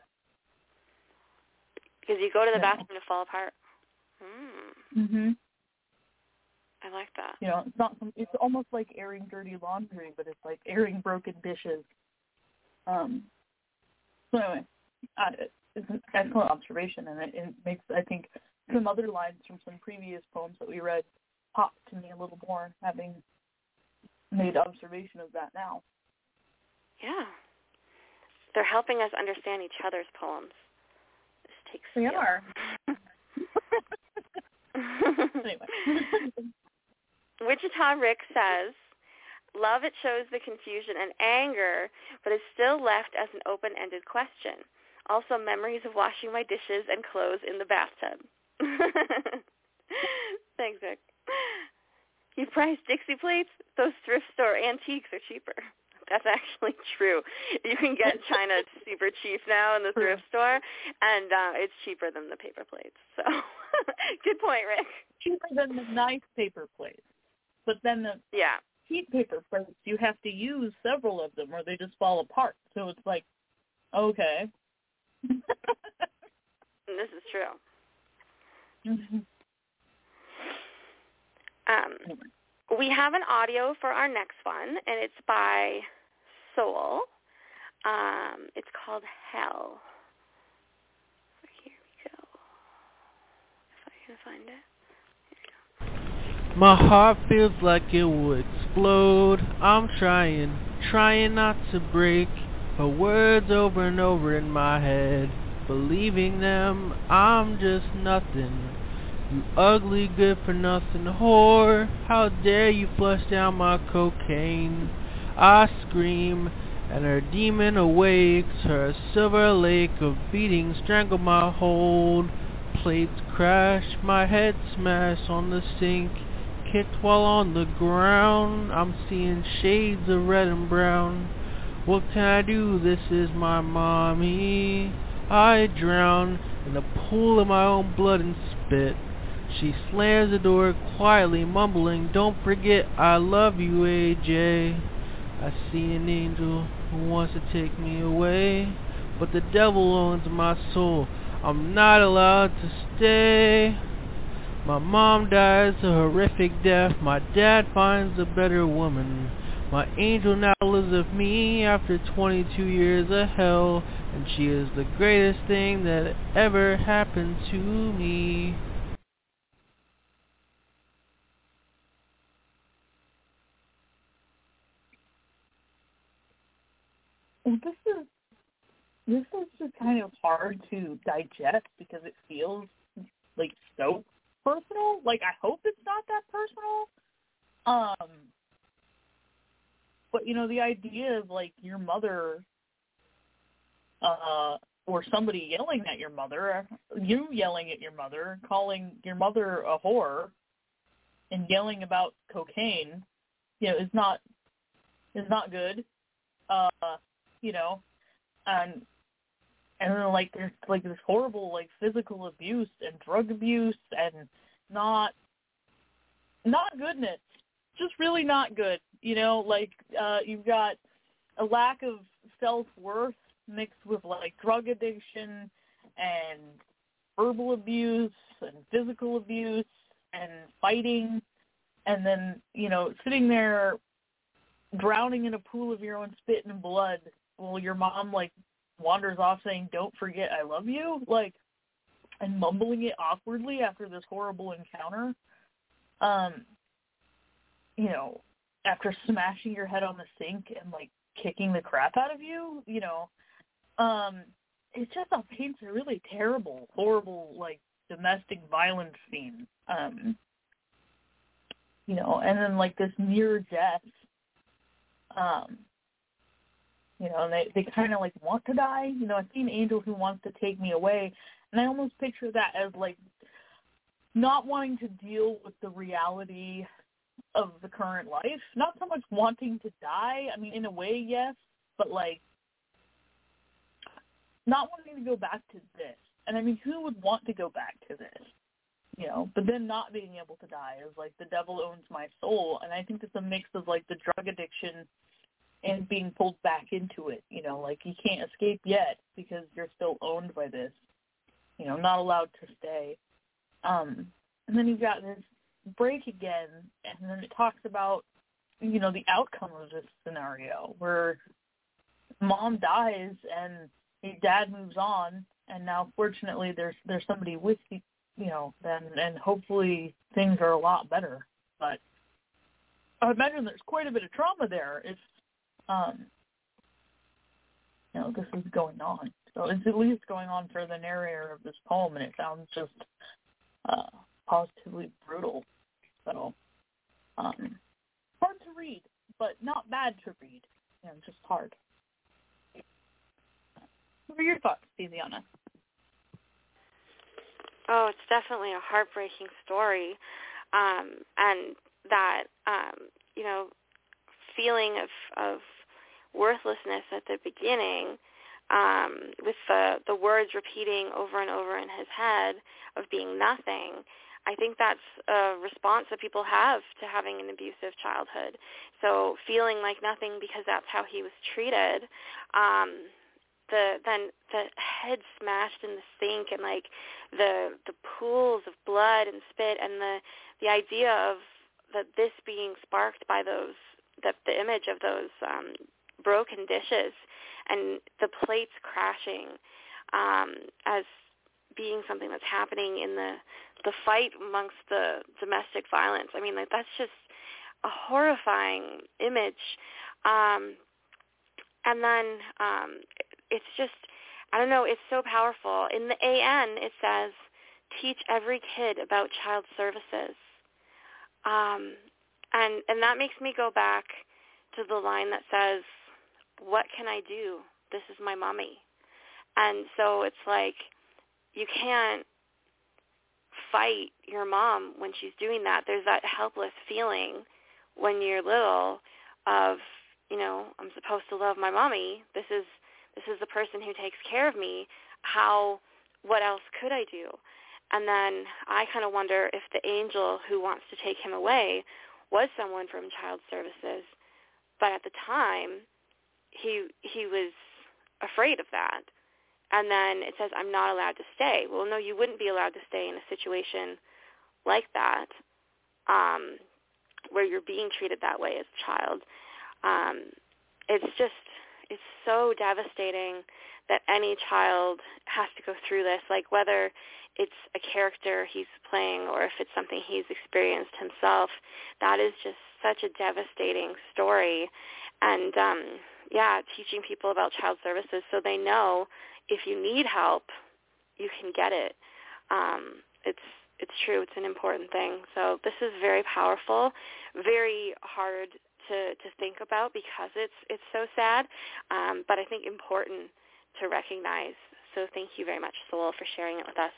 Because you go to the yeah. bathroom to fall apart. Hmm. Mhm. I I like that. You know, it's not. It's almost like airing dirty laundry, but it's like airing broken dishes. Um. So anyway, uh, it's an excellent observation, and it, it makes, I think, some other lines from some previous poems that we read pop to me a little more, having made observation of that now. Yeah. They're helping us understand each other's poems. This takes They skill. are. Anyway. Wichita Rick says, love it shows the confusion and anger, but is still left as an open-ended question. Also, memories of washing my dishes and clothes in the bathtub. Thanks, Rick. You price Dixie plates? Those thrift store antiques are cheaper. That's actually true. You can get china super cheap now in the thrift store, and uh, it's cheaper than the paper plates. So, good point, Rick. Cheaper than the nice paper plates. But then the yeah. cheap paper plates, you have to use several of them or they just fall apart. So it's like, okay. This is true. Mm-hmm. Um, we have an audio for our next one, and it's by Soul. Um, it's called Hell. So here we go. If I can find it. My heart feels like it will explode. I'm trying, trying not to break her words over and over in my head. Believing them, I'm just nothing. You ugly, good-for-nothing whore. How dare you flush down my cocaine? I scream, and her demon awakes. Her silver lake of beating strangle my hold. Plates crash, my head smash on the sink. Kicked while on the ground. I'm seeing shades of red and brown. What can I do? This is my mommy. I drown in a pool of my own blood and spit. She slams the door quietly, mumbling, don't forget I love you, A J. I see an angel who wants to take me away, but the devil owns my soul. I'm not allowed to stay. My mom dies a horrific death. My dad finds a better woman. My angel now lives with me after twenty-two years of hell, and she is the greatest thing that ever happened to me. This is this is just kind of hard to digest because it feels like so personal. Like, I hope it's not that personal. Um, but you know, the idea of like your mother, uh, or somebody yelling at your mother, you yelling at your mother, calling your mother a whore, and yelling about cocaine, you know, is not is not good. Uh, you know, and and then like there's like this horrible like physical abuse and drug abuse and not not goodness, just really not good. You know, like uh, you've got a lack of self-worth mixed with like drug addiction and verbal abuse and physical abuse and fighting, and then, you know, sitting there drowning in a pool of your own spit and blood while your mom like wanders off saying, don't forget I love you, like, and mumbling it awkwardly after this horrible encounter. Um, you know, after smashing your head on the sink and like kicking the crap out of you, you know, um, it just all paints a really terrible, horrible, like, domestic violence scene. Um, you know, and then like this near death. Um, you know, and they, they kind of like want to die. You know, I see an angel who wants to take me away, and I almost picture that as like not wanting to deal with the reality of the current life. Not so much wanting to die. I mean, in a way, yes, but like not wanting to go back to this. And I mean, who would want to go back to this? You know, but then not being able to die is like the devil owns my soul. And I think it's a mix of like the drug addiction and being pulled back into it. You know, like you can't escape yet because you're still owned by this. You know, not allowed to stay. Um, and then you've got this break again, and then it talks about, you know, the outcome of this scenario where mom dies and your dad moves on, and now fortunately there's there's somebody with you, you know, then and hopefully things are a lot better. But I imagine there's quite a bit of trauma there if, um, you know, this is going on. So it's at least going on for the narrator of this poem, and it sounds just uh, positively brutal. So, um, hard to read, but not bad to read. You know, just hard. What are your thoughts, Viviana? Oh, it's definitely a heartbreaking story, um, and that um, you know, feeling of of worthlessness at the beginning, um, with the the words repeating over and over in his head of being nothing. I think that's a response that people have to having an abusive childhood. So feeling like nothing because that's how he was treated. Um, the then the head smashed in the sink and like the the pools of blood and spit and the the idea of that this being sparked by those the the image of those um, broken dishes and the plates crashing um, as being something that's happening in the the fight amongst the domestic violence. I mean, like, that's just a horrifying image. Um, and then um, it's just, I don't know, it's so powerful. In the A N, it says, teach every kid about child services. Um, and, and that makes me go back to the line that says, what can I do? This is my mommy. And so it's like, you can't fight your mom when she's doing that. There's that helpless feeling when you're little of, you know, I'm supposed to love my mommy. This is this is the person who takes care of me. How, what else could I do? And then I kind of wonder if the angel who wants to take him away was someone from child services, but at the time he he was afraid of that. And then it says, I'm not allowed to stay. Well, no, you wouldn't be allowed to stay in a situation like that, um, where you're being treated that way as a child. Um, it's just, it's so devastating that any child has to go through this, like whether it's a character he's playing or if it's something he's experienced himself. That is just such a devastating story. And, um, yeah, teaching people about child services so they know if you need help, you can get it. Um, it's it's true. It's an important thing. So this is very powerful, very hard to, to think about because it's it's so sad, um, but I think important to recognize. So thank you very much, Soul, for sharing it with us.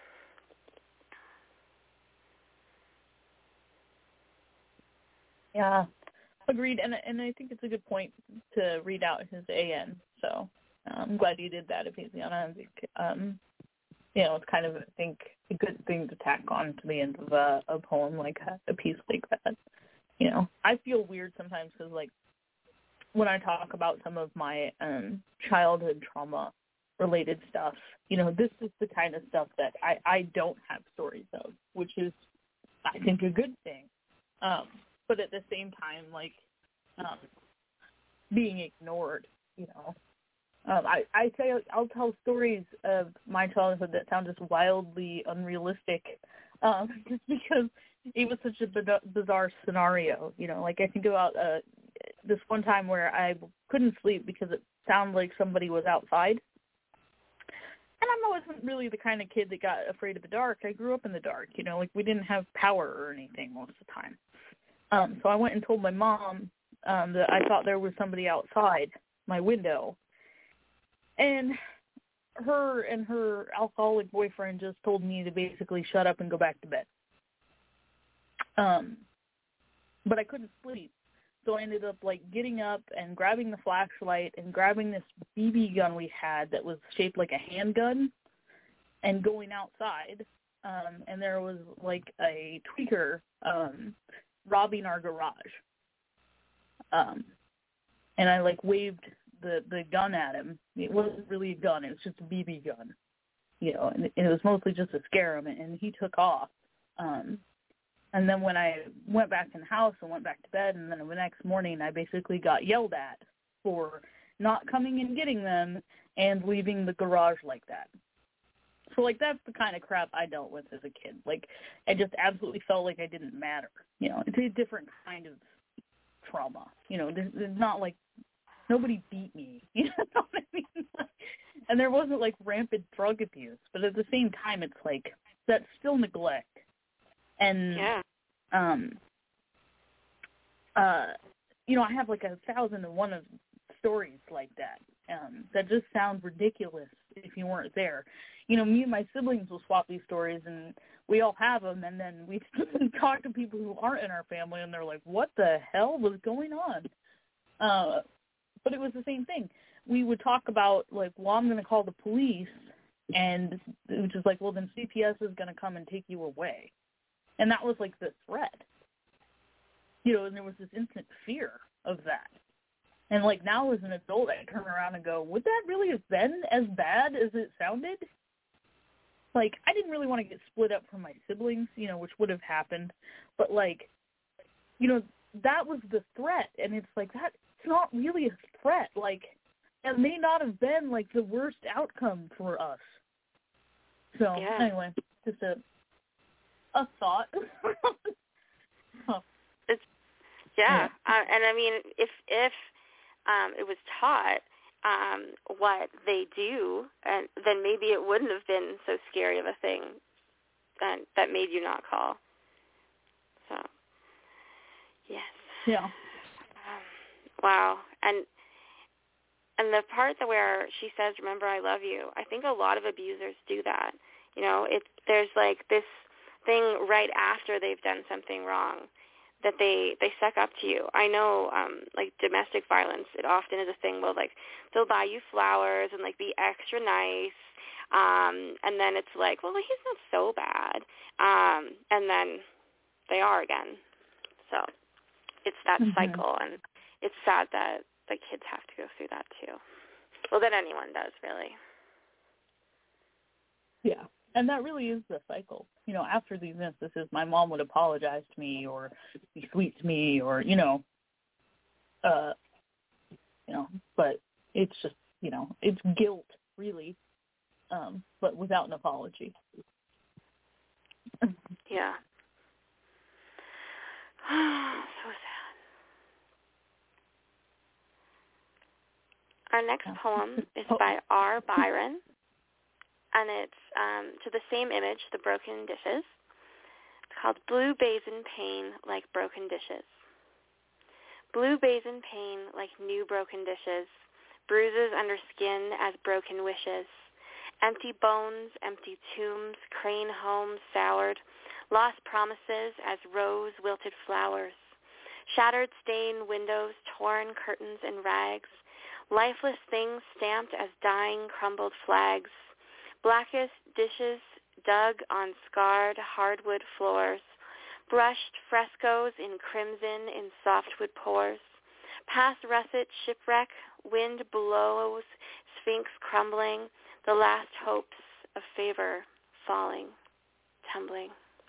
Yeah, agreed. And and I think it's a good point to read out his A N. So. I'm glad you did that, Ephesiana. Um, you know, it's kind of, I think, a good thing to tack on to the end of a, a poem like that, a piece like that. You know, I feel weird sometimes because, like, when I talk about some of my um, childhood trauma-related stuff, you know, this is the kind of stuff that I, I don't have stories of, which is, I think, a good thing. Um, but at the same time, like, um, being ignored, you know. Um, I, I say I'll tell stories of my childhood that sound just wildly unrealistic, um, just because it was such a bizarre scenario. You know, like I think about uh, this one time where I couldn't sleep because it sounded like somebody was outside. And I wasn't really the kind of kid that got afraid of the dark. I grew up in the dark. You know, like we didn't have power or anything most of the time. Um, so I went and told my mom um, that I thought there was somebody outside my window. And her and her alcoholic boyfriend just told me to basically shut up and go back to bed. Um, but I couldn't sleep. So I ended up, like, getting up and grabbing the flashlight and grabbing this B B gun we had that was shaped like a handgun and going outside. Um, and there was, like, a tweaker um, robbing our garage. Um, and I, like, waved the the gun at him. It wasn't really a gun, it was just a B B gun, you know, and it was mostly just to scare him, and he took off. Um, And then when I went back in the house and went back to bed, and then the next morning I basically got yelled at for not coming and getting them and leaving the garage like that. So, like, that's the kind of crap I dealt with as a kid. Like, I just absolutely felt like I didn't matter. You know, it's a different kind of trauma. You know, there's, there's not, like, nobody beat me. You know what I mean? And there wasn't, like, rampant drug abuse. But at the same time, it's, like, that's still neglect. And, yeah. um, uh, you know, I have, like, a thousand and one of stories like that. Um, that just sound ridiculous if you weren't there. You know, me and my siblings will swap these stories, and we all have them, and then we talk to people who aren't in our family, and they're like, what the hell was going on? Uh, but it was the same thing. We would talk about, like, well, I'm going to call the police, and it was just like, well, then C P S is going to come and take you away. And that was, like, the threat. You know, and there was this instant fear of that. And, like, now as an adult, I turn around and go, would that really have been as bad as it sounded? Like, I didn't really want to get split up from my siblings, you know, which would have happened. But, like, you know, that was the threat. And it's like, that, it's not really a threat. Like, it may not have been, like, the worst outcome for us. So, yeah. anyway, just a, a thought. huh. It's, yeah. yeah. Uh, and, I mean, if if... Um, it was taught um, what they do, and then maybe it wouldn't have been so scary of a thing that, that made you not call. So, yes. Yeah. Um, wow. And and the part that where she says, remember, I love you, I think a lot of abusers do that. You know, it's, there's like this thing right after they've done something wrong, that they, they suck up to you. I know, um, like, domestic violence, it often is a thing where, like, they'll buy you flowers and, like, be extra nice, um, and then it's like, well, he's not so bad, um, and then they are again. So it's that mm-hmm. cycle, and it's sad that the kids have to go through that, too. Well, that anyone does, really. Yeah. And that really is the cycle. You know, after these instances, my mom would apologize to me or be sweet to me or, you know, uh, you know, but it's just, you know, it's guilt, really, um, but without an apology. Yeah. So sad. Our next poem is by R. Byron. And it's um, to the same image, The Broken Dishes. It's called Blue Basin Pain Like Broken Dishes. Blue basin pain like new broken dishes, bruises under skin as broken wishes, empty bones, empty tombs, crane homes soured, lost promises as rose wilted flowers, shattered stained windows, torn curtains and rags, lifeless things stamped as dying crumbled flags, blackest dishes dug on scarred hardwood floors, brushed frescoes in crimson in softwood pores, past russet shipwreck, wind blows, sphinx crumbling, the last hopes of favor falling, tumbling.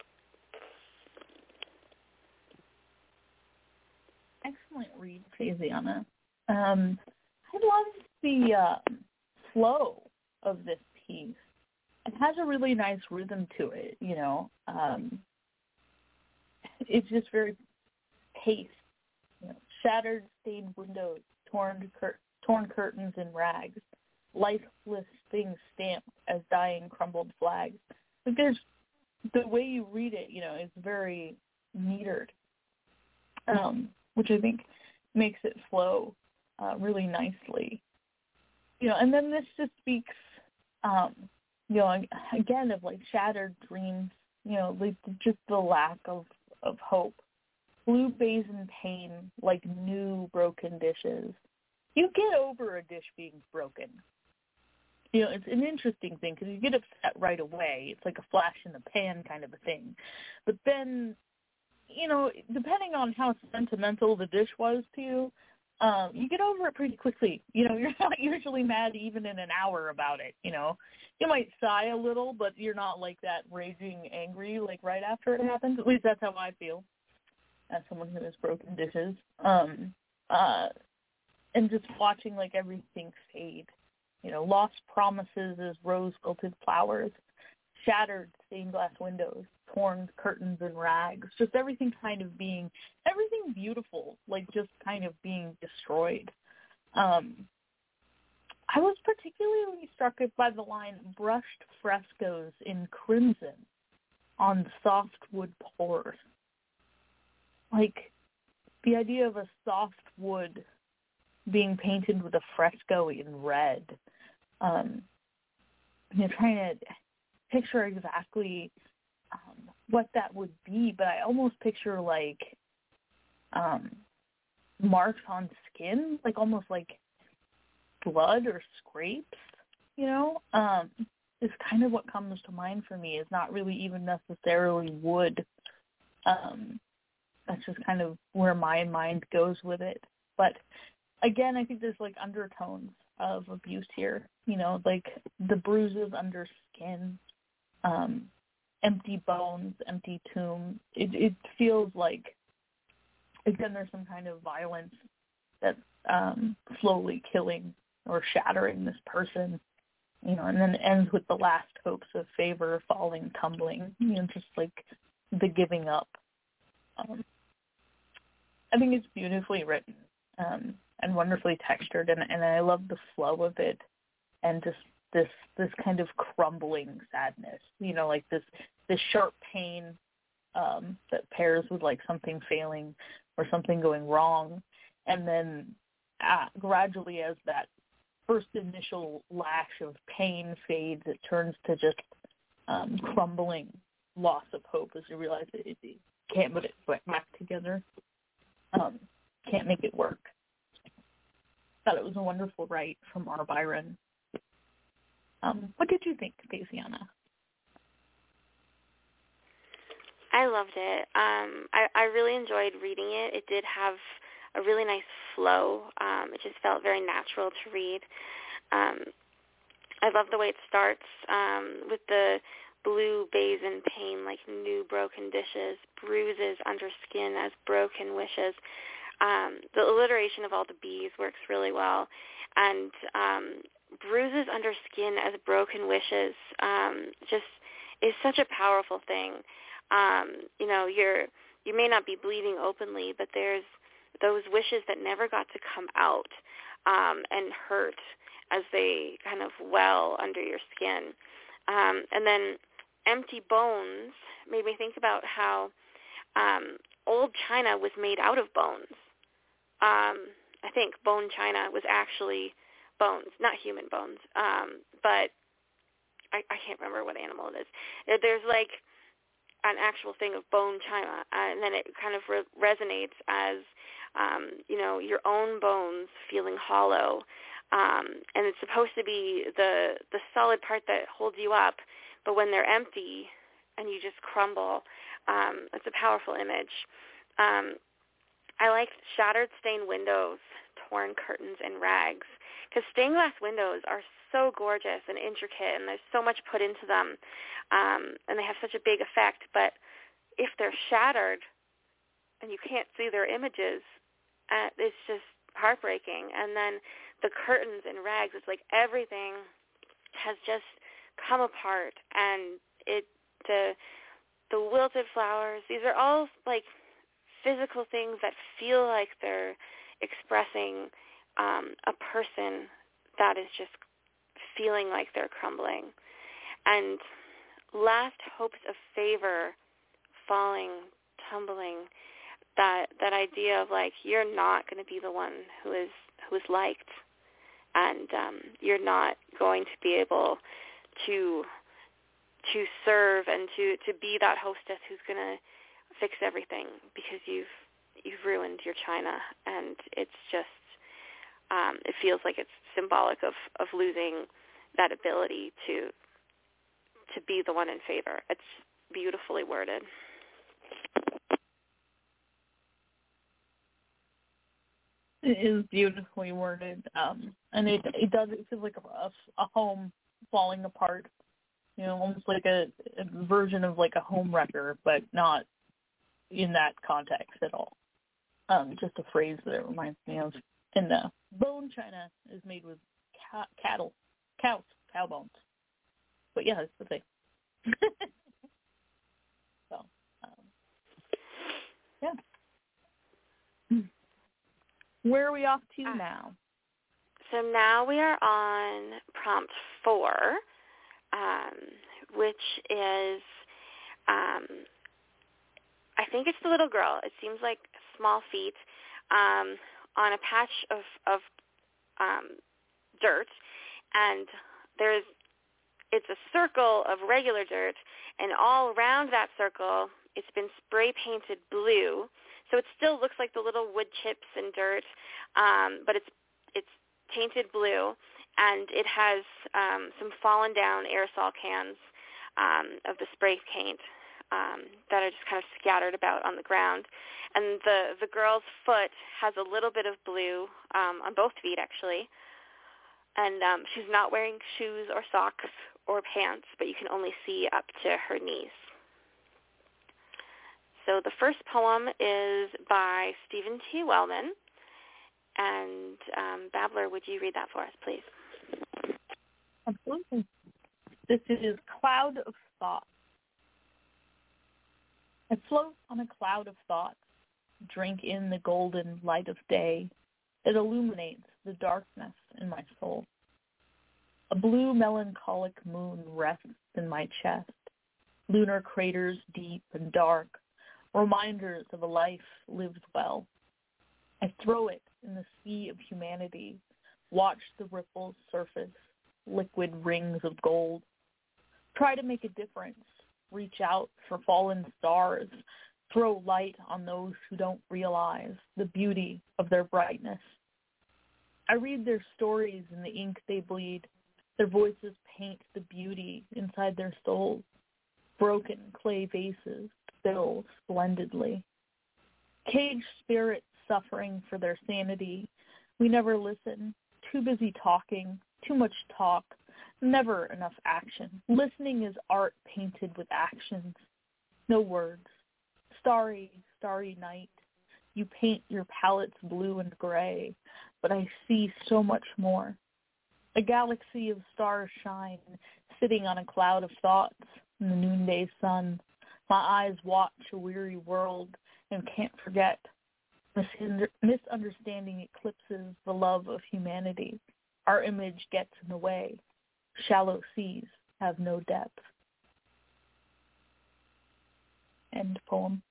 Excellent read, Faziana. Um, I love the uh, flow of this piece. It has a really nice rhythm to it, you know. Um, it's just very paced. You know, shattered, stained windows, torn, cur- torn curtains and rags, lifeless things stamped as dying, crumbled flags. But there's the way you read it, you know, is very metered, um, which I think makes it flow uh, really nicely. You know, and then this just speaks, um, you know, again of like shattered dreams. You know, like just the lack of, of hope. Blue basin pain like new broken dishes. You get over a dish being broken. You know, it's an interesting thing because you get upset right away. It's like a flash in the pan kind of a thing. But then, you know, depending on how sentimental the dish was to you, um, you get over it pretty quickly. You know, you're not usually mad even in an hour about it, you know. You might sigh a little, but you're not like that raging angry, like, right after it happens. At least that's how I feel as someone who has broken dishes. Um, uh, and just watching, like, everything fade. You know, lost promises as rose-wilted flowers, shattered stained glass windows, torn curtains and rags, just everything kind of being, everything beautiful, like just kind of being destroyed. Um, I was particularly struck by the line, brushed frescoes in crimson on soft wood pours. Like, the idea of a soft wood being painted with a fresco in red. Um, you're trying to picture exactly um, what that would be, but I almost picture like um, marks on skin, like almost like blood or scrapes, you know, um, is kind of what comes to mind for me. Is not really even necessarily wood. Um, that's just kind of where my mind goes with it. But again, I think there's like undertones of abuse here, you know, like the bruises under skin, um, empty bones, empty tomb. It, it feels like, again, there's some kind of violence that's um, slowly killing or shattering this person, you know, and then it ends with the last hopes of favor falling, tumbling, you know, just like the giving up. Um, I think it's beautifully written. Um, and wonderfully textured, and, and I love the flow of it, and just this this kind of crumbling sadness, you know, like this this sharp pain um, that pairs with like something failing or something going wrong, and then uh, gradually as that first initial lash of pain fades, it turns to just um, crumbling loss of hope as you realize that it, it can't put it back together, um, can't make it work. Thought it was a wonderful write from R. Byron. Um, what did you think, Daisiana? I loved it. Um, I, I really enjoyed reading it. It did have a really nice flow. Um, it just felt very natural to read. Um, I love the way it starts um, with the blue bays in pain, like new broken dishes, bruises under skin as broken wishes. Um, the alliteration of all the B's works really well, and um, bruises under skin as broken wishes um, just is such a powerful thing. Um, you know, you're you may not be bleeding openly, but there's those wishes that never got to come out um, and hurt as they kind of well under your skin. Um, and then empty bones made me think about how um, old china was made out of bones. Um, I think bone china was actually bones, not human bones, um, but I, I can't remember what animal it is. There's like an actual thing of bone china, and then it kind of re- resonates as, um, you know, your own bones feeling hollow, um, and it's supposed to be the the solid part that holds you up, but when they're empty and you just crumble, um, it's a powerful image. Um, I like shattered stained windows, torn curtains, and rags, because stained glass windows are so gorgeous and intricate, and there's so much put into them, um, and they have such a big effect. But if they're shattered and you can't see their images, uh, it's just heartbreaking. And then the curtains and rags, it's like everything has just come apart, and it the the wilted flowers, these are all like physical things that feel like they're expressing um, a person that is just feeling like they're crumbling. And last hopes of favor falling, tumbling, that that idea of like you're not going to be the one who is who is liked, and um, you're not going to be able to to serve and to, to be that hostess who's going to fix everything because you've you've ruined your china, and it's just um, it feels like it's symbolic of, of losing that ability to to be the one in favor. It's beautifully worded. It is beautifully worded, um, and it it does it feels like a, a home falling apart, you know, almost like a, a version of like a home wrecker, but not in that context at all. Um, just a phrase that it reminds me of. And uh, bone china is made with ca- cattle, cows, cow bones. But yeah, that's the thing. so, um, yeah. Where are we off to uh, now? So now we are on prompt four, um, which is, um, I think it's the little girl. It seems like small feet um, on a patch of, of um, dirt, and there's it's a circle of regular dirt, and all around that circle it's been spray painted blue. So it still looks like the little wood chips and dirt, um, but it's it's painted blue, and it has um, some fallen down aerosol cans um, of the spray paint um, that are just kind of scattered about on the ground. And the, the girl's foot has a little bit of blue um, on both feet, actually. And um, she's not wearing shoes or socks or pants, but you can only see up to her knees. So the first poem is by Stephen T. Wellman. And um, Babbler, would you read that for us, please? Absolutely. This is Cloud of Thoughts. I float on a cloud of thoughts, drink in the golden light of day. It illuminates the darkness in my soul. A blue melancholic moon rests in my chest, lunar craters deep and dark, reminders of a life lived well. I throw it in the sea of humanity, watch the ripples surface, liquid rings of gold. Try to make a difference, reach out for fallen stars, throw light on those who don't realize the beauty of their brightness. I read their stories in the ink they bleed. Their voices paint the beauty inside their souls. Broken clay vases fill splendidly. Caged spirits suffering for their sanity. We never listen. Too busy talking. Too much talk. Never enough action. Listening is art painted with actions. No words. Starry, starry night. You paint your palettes blue and gray, but I see so much more. A galaxy of stars shine, sitting on a cloud of thoughts in the noonday sun. My eyes watch a weary world and can't forget. Misunderstanding eclipses the love of humanity. Our image gets in the way. Shallow seas have no depth. End poem.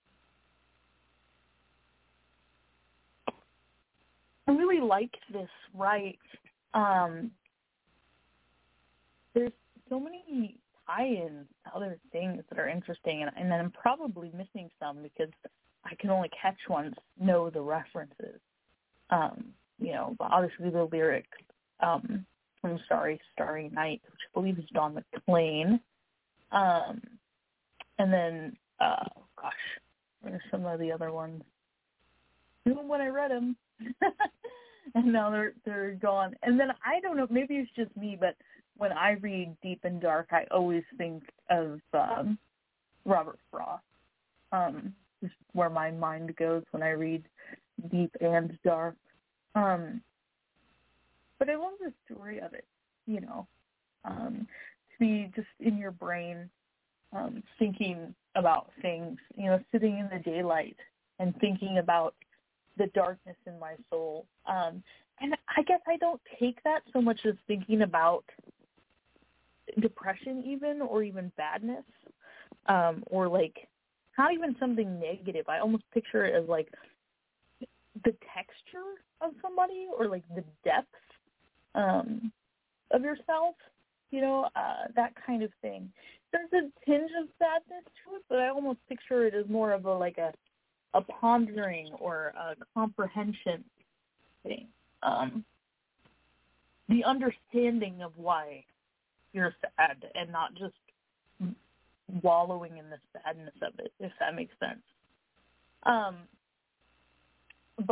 I really liked this right. Um, there's so many tie-ins to other things that are interesting, and, and then I'm probably missing some because I can only catch ones, know the references. Um, you know, but obviously the lyrics um, from Starry, Starry Night, which I believe is Don McLean. Um, and then, uh, gosh, what are some of the other ones? Even when I read them, and now they're they're gone. And then I don't know, maybe it's just me, but when I read Deep and Dark, I always think of um, Robert Frost. Um, just where my mind goes when I read Deep and Dark. Um, but I love the story of it, you know, um, to be just in your brain um, thinking about things, you know, sitting in the daylight and thinking about the darkness in my soul. Um, and I guess I don't take that so much as thinking about depression even, or even badness, um, or like not even something negative. I almost picture it as like the texture of somebody, or like the depth um, of yourself, you know, uh, that kind of thing. There's a tinge of sadness to it, but I almost picture it as more of a like a a pondering or a comprehension thing. Um, the understanding of why you're sad and not just wallowing in the sadness of it, if that makes sense. Um, but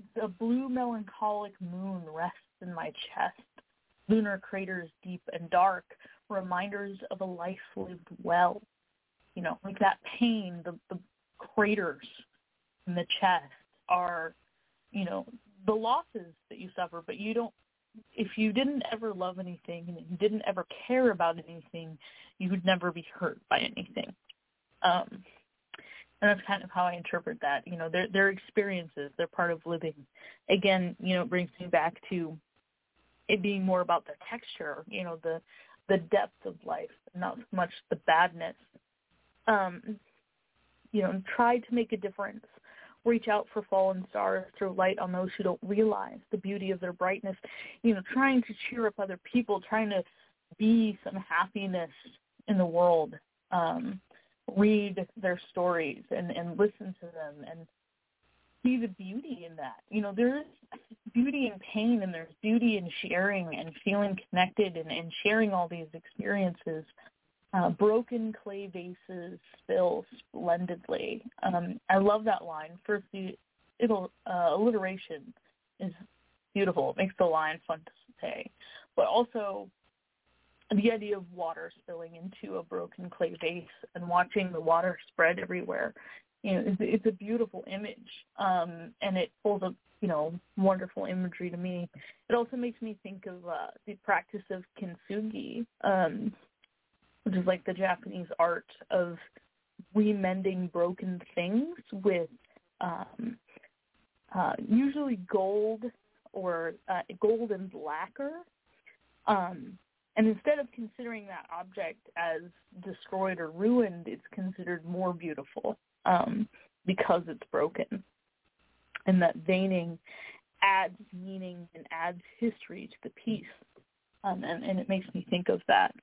a blue melancholic moon rests in my chest. Lunar craters deep and dark, reminders of a life lived well. You know, like that pain, the, the craters in the chest are, you know, the losses that you suffer, but you don't, if you didn't ever love anything and you didn't ever care about anything, you would never be hurt by anything. Um, and that's kind of how I interpret that. You know, they're, they're experiences. They're part of living. Again, you know, it brings me back to it being more about the texture, you know, the the depth of life, not so much the badness. Um, you know, try to make a difference. Reach out for fallen stars, throw light on those who don't realize the beauty of their brightness. You know, trying to cheer up other people, trying to be some happiness in the world. Um, read their stories and, and listen to them and see the beauty in that. You know, there's beauty in pain and there's beauty in sharing and feeling connected and, and sharing all these experiences. Uh, broken clay vases spill splendidly. Um, I love that line. First, the it'll, uh, alliteration is beautiful. It makes the line fun to say. But also the idea of water spilling into a broken clay vase and watching the water spread everywhere, you know, it's, it's a beautiful image. Um, and it pulls up, you know, wonderful imagery to me. It also makes me think of uh, the practice of kintsugi, um, which is like the Japanese art of remending broken things with um, uh, usually gold or uh, gold and lacquer. Um, and instead of considering that object as destroyed or ruined, it's considered more beautiful um, because it's broken. And that veining adds meaning and adds history to the piece. Um, and, and it makes me think of that.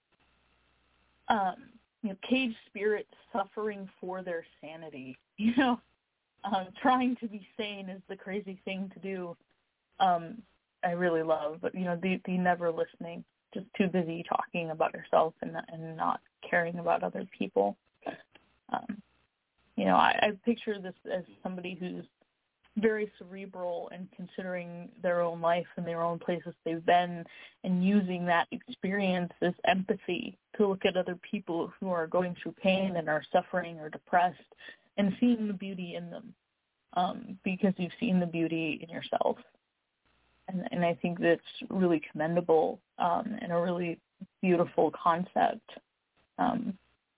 Um, you know, caged spirits suffering for their sanity, you know, um, trying to be sane is the crazy thing to do. Um, I really love, but, you know, the, the never listening, just too busy talking about yourself and, and not caring about other people. Um, you know, I, I picture this as somebody who's very cerebral and considering their own life and their own places they've been and using that experience as empathy to look at other people who are going through pain and are suffering or depressed and seeing the beauty in them um, because you've seen the beauty in yourself. And, and I think that's really commendable um, and a really beautiful concept. Um,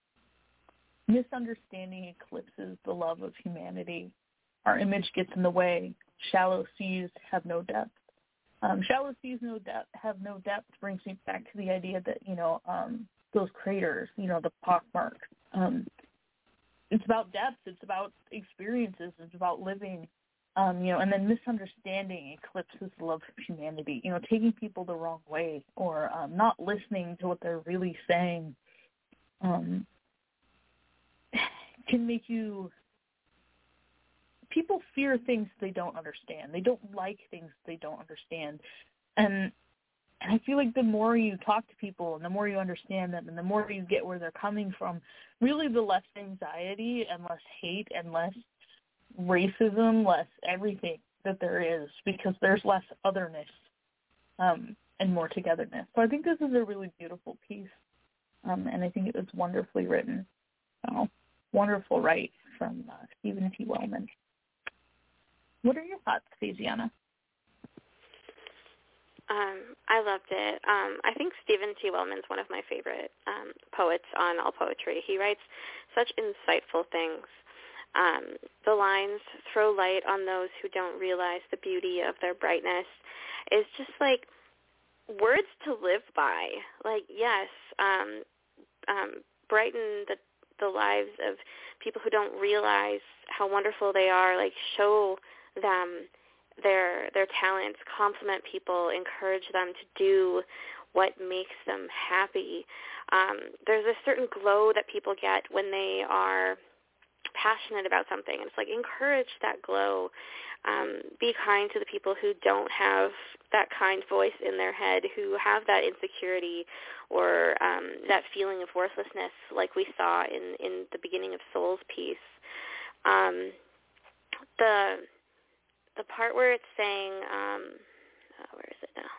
misunderstanding eclipses the love of humanity. Our image gets in the way. Shallow seas have no depth. Um, shallow seas no depth have no depth brings me back to the idea that, you know, um, those craters, you know, the pockmarks. Um, it's about depth. It's about experiences. It's about living. Um, you know, and then misunderstanding eclipses the love of humanity. You know, taking people the wrong way or um, not listening to what they're really saying um, can make you. People fear things they don't understand. They don't like things they don't understand. And and I feel like the more you talk to people and the more you understand them and the more you get where they're coming from, really the less anxiety and less hate and less racism, less everything that there is because there's less otherness um, and more togetherness. So I think this is a really beautiful piece, um, and I think it was wonderfully written. So, wonderful write from uh, Stephen T. Wellman. What are your thoughts, Faziana? Um, I loved it. Um, I think Stephen T. Wellman's one of my favorite um, poets on All Poetry. He writes such insightful things. Um, the lines, throw light on those who don't realize the beauty of their brightness, is just like words to live by. Like, yes, um, um, brighten the, the lives of people who don't realize how wonderful they are. Like, show them their their talents, compliment people, encourage them to do what makes them happy. Um, there's a certain glow that people get when they are passionate about something. It's like, encourage that glow. Um, be kind to the people who don't have that kind voice in their head, who have that insecurity or um, that feeling of worthlessness like we saw in, in the beginning of Soul's piece. Um, the the part where it's saying, um, oh, where is it now?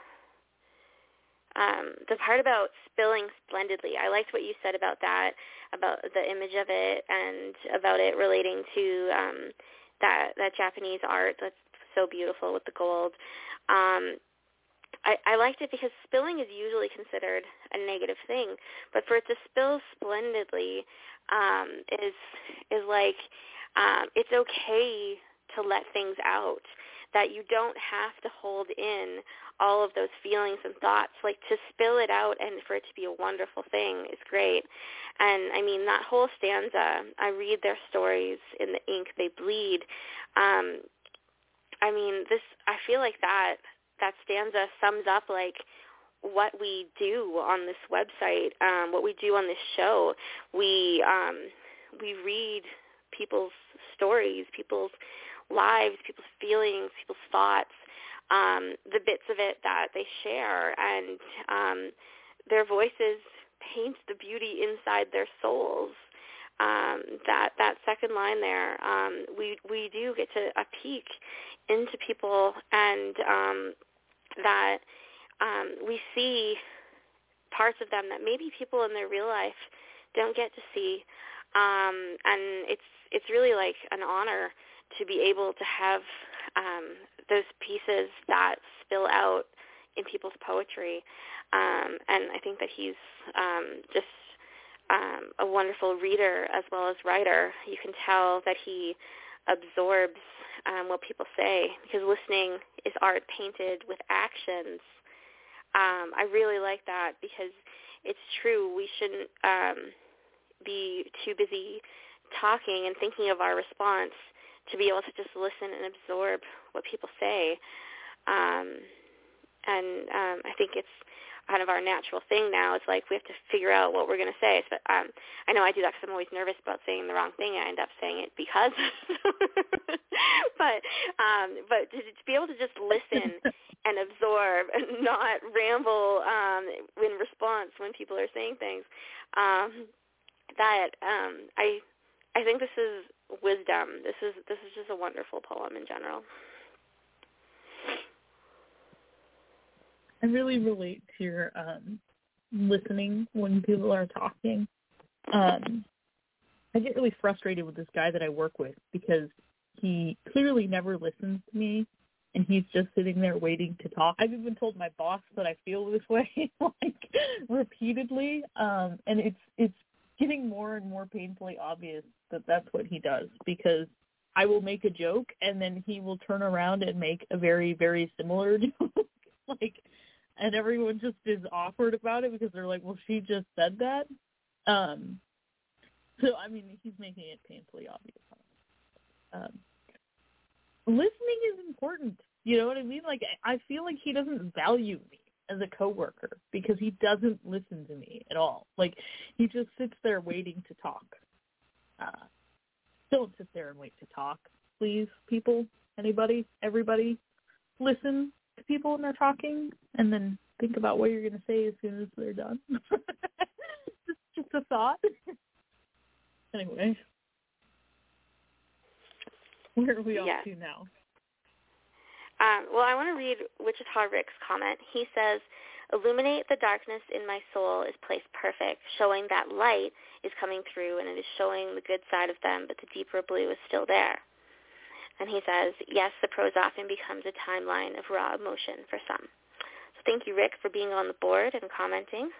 Um, the part about spilling splendidly. I liked what you said about that, about the image of it, and about it relating to um, that that Japanese art that's so beautiful with the gold. Um, I, I liked it because spilling is usually considered a negative thing, but for it to spill splendidly um, is is like um, it's okay to let things out, that you don't have to hold in all of those feelings and thoughts. Like, to spill it out and for it to be a wonderful thing is great. And, I mean, that whole stanza, I read their stories in the ink they bleed. Um, I mean, this, I feel like that, that stanza sums up, like, what we do on this website, um, what we do on this show. We, um, we read people's stories, people's lives, people's feelings, people's thoughts, um, the bits of it that they share, and um, their voices paint the beauty inside their souls. Um, that that second line there, um, we we do get to a peek into people, and um, that um, we see parts of them that maybe people in their real life don't get to see, um, and it's it's really like an honor to be able to have um, those pieces that spill out in people's poetry. Um, and I think that he's um, just um, a wonderful reader as well as writer. You can tell that he absorbs um, what people say, because listening is art painted with actions. Um, I really like that, because it's true. We shouldn't um, be too busy talking and thinking of our response to be able to just listen and absorb what people say. Um, and um, I think it's kind of our natural thing now. It's like we have to figure out what we're going to say. But um, I know I do that because I'm always nervous about saying the wrong thing, and I end up saying it because. but um, but to, to be able to just listen and absorb and not ramble um, in response when people are saying things, um, that um, I I think this is wisdom. This is this is just a wonderful poem in general. I really relate to your um, listening when people are talking. Um, I get really frustrated with this guy that I work with, because he clearly never listens to me, and he's just sitting there waiting to talk. I've even told my boss that I feel this way, like, repeatedly, um, and it's it's getting more and more painfully obvious that that's what he does, because I will make a joke and then he will turn around and make a very, very similar joke. like, and everyone just is awkward about it, because they're like, well, she just said that. Um, so, I mean, he's making it painfully obvious. Um, listening is important. You know what I mean? Like, I feel like he doesn't value me as a coworker, because he doesn't listen to me at all. Like, he just sits there waiting to talk. Uh, don't sit there and wait to talk, please, people, anybody, everybody. Listen to people when they're talking, and then think about what you're going to say as soon as they're done. just, just a thought. Anyway, where are we off yeah. to now? Um, well, I want to read Wichita Rick's comment. He says, "Illuminate the darkness in my soul is placed perfect, showing that light is coming through, and it is showing the good side of them, but the deeper blue is still there." And he says, "Yes, the prose often becomes a timeline of raw emotion for some." So thank you, Rick, for being on the board and commenting.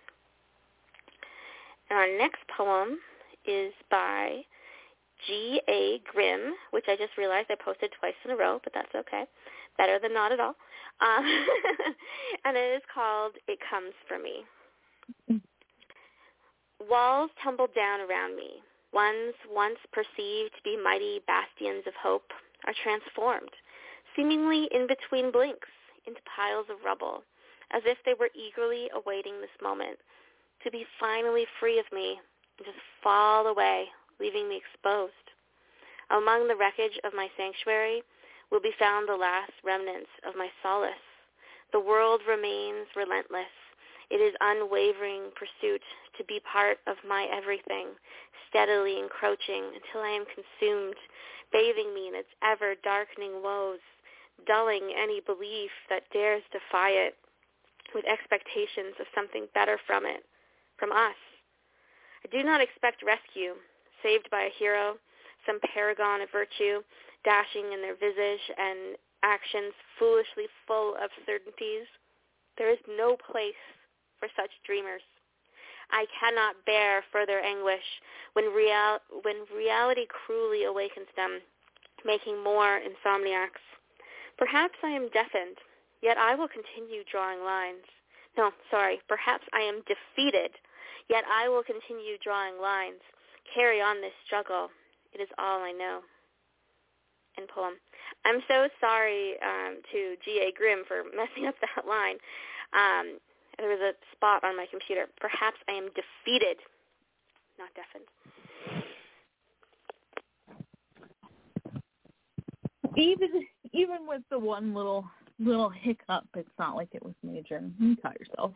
And our next poem is by G A Grimm, which I just realized I posted twice in a row, but that's okay. Better than not at all. Um, and it is called It Comes For Me. Walls tumbled down around me. Ones once perceived to be mighty bastions of hope are transformed, seemingly in between blinks, into piles of rubble, as if they were eagerly awaiting this moment to be finally free of me and just fall away, leaving me exposed. Among the wreckage of my sanctuary will be found the last remnants of my solace. The world remains relentless. It is unwavering pursuit to be part of my everything, steadily encroaching until I am consumed, bathing me in its ever-darkening woes. dulling any belief that dares defy it with expectations of something better from it, from us. I do not expect rescue, saved by a hero, some paragon of virtue, dashing in their visage and actions foolishly full of certainties. There is no place for such dreamers. I cannot bear further anguish when, real, when reality cruelly awakens them, making more insomniacs. Perhaps I am deafened, yet I will continue drawing lines. No, sorry, perhaps I am defeated, yet I will continue drawing lines. Carry on this struggle. It is all I know. End poem. I'm so sorry um, to G A. Grimm for messing up that line. Um, there was a spot on my computer. Perhaps I am defeated, not deafened. Even even with the one little little hiccup, it's not like it was major. You caught yourself.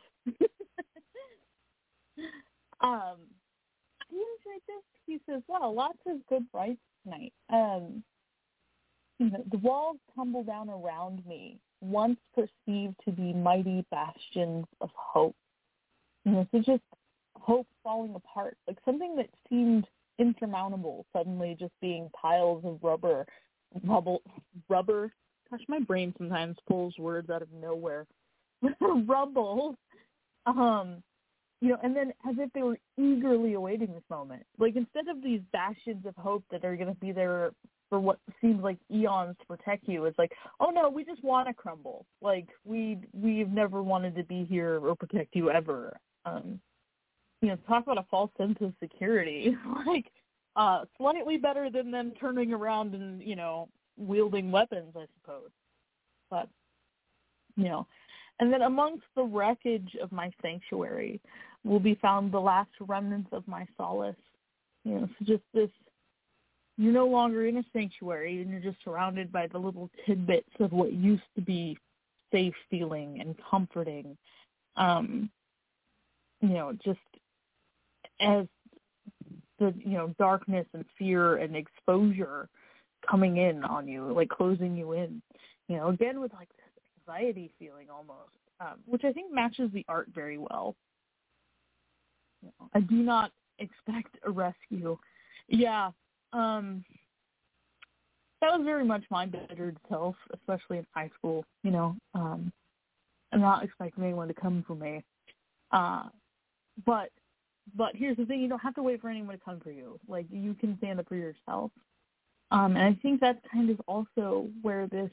um, I enjoyed this piece as well. Lots of good writes tonight. Um, you know, the walls tumble down around me, once perceived to be mighty bastions of hope. You know, so just hope falling apart, like something that seemed insurmountable suddenly just being piles of rubber, rubble, rubber. Gosh, my brain sometimes pulls words out of nowhere. Rubble. Um, you know, and then as if they were eagerly awaiting this moment. Like instead of these bastions of hope that are going to be there for what seems like eons to protect you, it's like, oh no, we just want to crumble. Like we we've never wanted to be here or protect you ever. Um, you know, talk about a false sense of security. Like uh, slightly better than them turning around and, you know, wielding weapons, I suppose. But, you know, and then amongst the wreckage of my sanctuary will be found the last remnants of my solace. You know, so just this, you're no longer in a sanctuary and you're just surrounded by the little tidbits of what used to be safe feeling and comforting. Um, you know, just as the, you know, darkness and fear and exposure coming in on you, like closing you in, you know, again with like this anxiety feeling almost, um, which I think matches the art very well. You know, I do not expect a rescue. Yeah, um, that was very much my bettered self, especially in high school. You know, um, I'm not expecting anyone to come for me. Uh, but but here's the thing: you don't have to wait for anyone to come for you. Like you can stand up for yourself. Um, and I think that's kind of also where this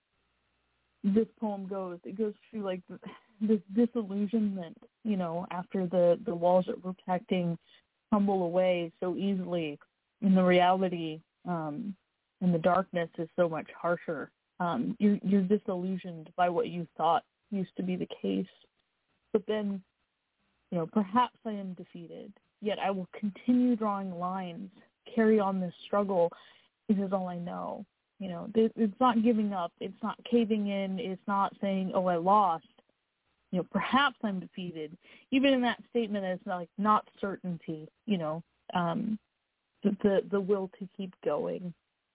this poem goes. It goes through like this disillusionment, you know, after the, the walls that we're protecting tumble away so easily, and the reality um, and the darkness is so much harsher. Um, you're, you're disillusioned by what you thought used to be the case. But then, you know, perhaps I am defeated, yet I will continue drawing lines, carry on this struggle. This is all I know. You know, it's not giving up. It's not caving in. It's not saying, oh, I lost. You know, perhaps I'm defeated. Even in that statement, it's not like not certainty, you know, um, the, the the will to keep going.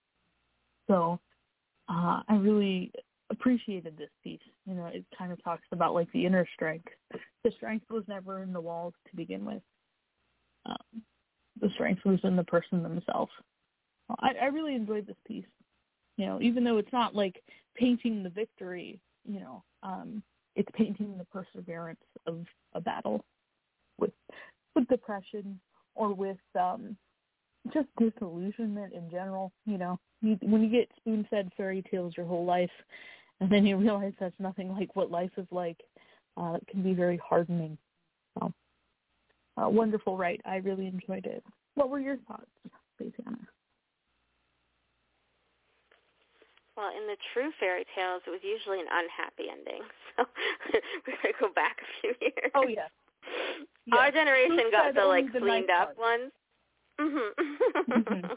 So uh, I really appreciated this piece. You know, it kind of talks about like the inner strength. The strength was never in the walls to begin with. Um, the strength was in the person themselves. I, I really enjoyed this piece. You know, even though it's not like painting the victory, you know, um, it's painting the perseverance of a battle with with depression or with um, just disillusionment in general. You know, you, when you get spoon-fed fairy tales your whole life, and then you realize that's nothing like what life is like, uh, it can be very hardening. So, uh, wonderful, right? I really enjoyed it. What were your thoughts, Basiana? Well, in the true fairy tales, it was usually an unhappy ending. So we're going to go back a few years. Oh, yeah. Our yeah. generation Who got the, like, the cleaned nice up part? ones. Mm-hmm. mm-hmm.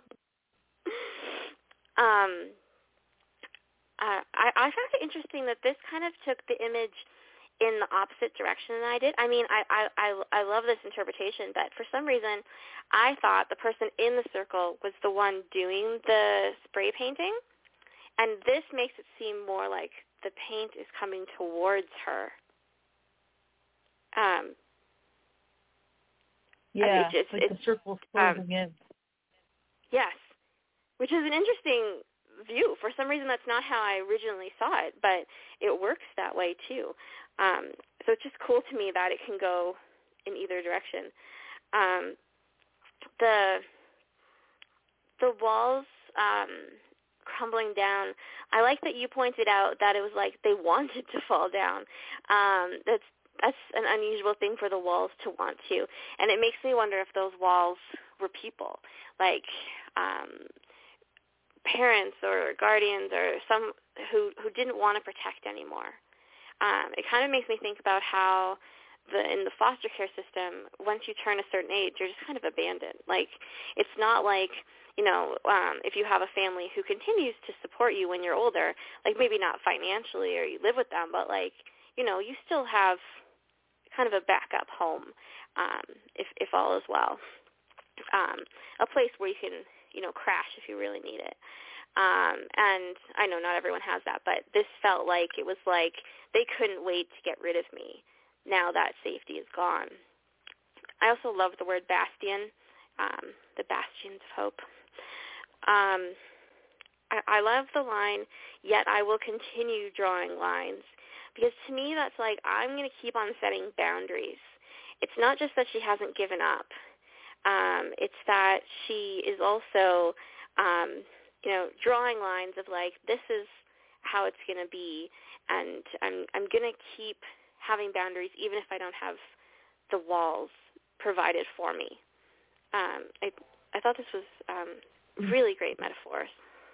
um, uh, I, I found it interesting that this kind of took the image in the opposite direction than I did. I mean, I, I, I, I love this interpretation, but for some reason, I thought the person in the circle was the one doing the spray painting. And this makes it seem more like the paint is coming towards her. Um, yeah, it's, it's, like it's, the circle's closing um, in. Yes, which is an interesting view. For some reason, that's not how I originally saw it, but it works that way too. Um, so it's just cool to me that it can go in either direction. Um, the the walls um, crumbling down. I like that you pointed out that it was like they wanted to fall down. Um, that's that's an unusual thing for the walls to want to, and it makes me wonder if those walls were people, like um, parents or guardians or some who who didn't want to protect anymore. Um, it kind of makes me think about how the in the foster care system, once you turn a certain age, you're just kind of abandoned. Like, it's not like, you know, um, if you have a family who continues to support you when you're older, like maybe not financially or you live with them, but like, you know, you still have kind of a backup home um, if if all is well. Um, a place where you can, you know, crash if you really need it. Um, and I know not everyone has that, but this felt like it was like they couldn't wait to get rid of me now that safety is gone. I also love the word bastion, um, the bastions of hope. Um, I, I love the line, yet I will continue drawing lines, because to me that's like I'm going to keep on setting boundaries. It's not just that she hasn't given up. Um, it's that she is also, um, you know, drawing lines of like, this is how it's going to be, and I'm I'm going to keep having boundaries even if I don't have the walls provided for me. Um, I I thought this was um, really great metaphors.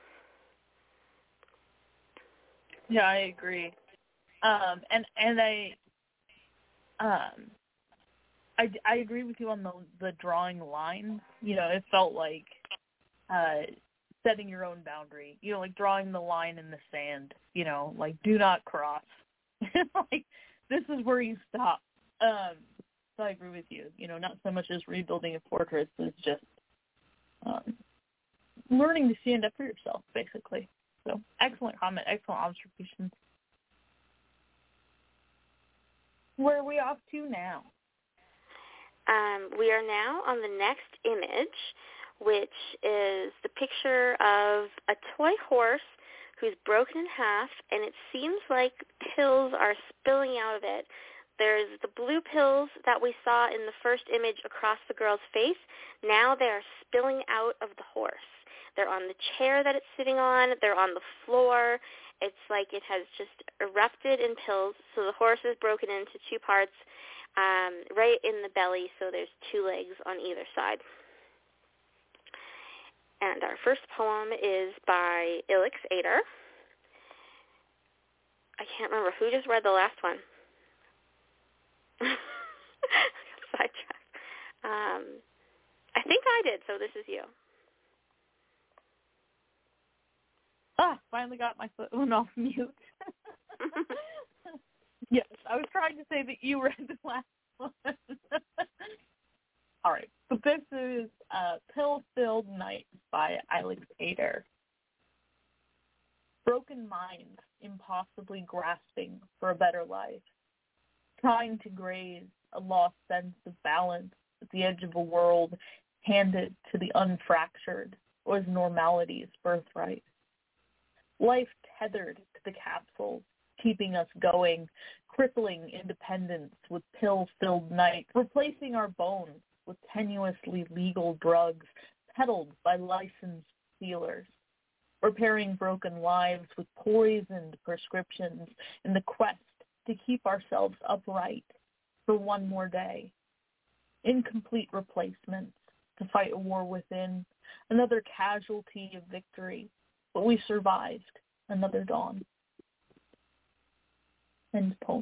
Yeah, I agree. Um, and and I um. I, I agree with you on the the drawing line. You know, it felt like uh, setting your own boundary. You know, like drawing the line in the sand. You know, like do not cross. Like this is where you stop. Um, so I agree with you. You know, not so much as rebuilding a fortress as just um, learning to stand up for yourself, basically. So excellent comment, excellent observation. Where are we off to now? Um, we are now on the next image, which is the picture of a toy horse who's broken in half, and it seems like pills are spilling out of it. There's the blue pills that we saw in the first image across the girl's face. Now they are spilling out of the horse. They're on the chair that it's sitting on. They're on the floor. It's like it has just erupted in pills. So the horse is broken into two parts. Um, right in the belly, so there's two legs on either side. And our first poem is by Ilix Ader. I can't remember who just read the last one. Sidetracked. Um, I think I did, so this is you. Ah, finally got my phone off mute. Yes, I was trying to say that you read the last one. All right, so this is uh, Pill-Filled Night by Ilix Ader. Broken mind, impossibly grasping for a better life. Trying to graze a lost sense of balance at the edge of a world handed to the unfractured or as normality's birthright. Life tethered to the capsules, keeping us going, crippling independence with pill-filled night, replacing our bones with tenuously legal drugs peddled by licensed dealers, repairing broken lives with poisoned prescriptions in the quest to keep ourselves upright for one more day. Incomplete replacements to fight a war within, another casualty of victory, but we survived another dawn. End poem.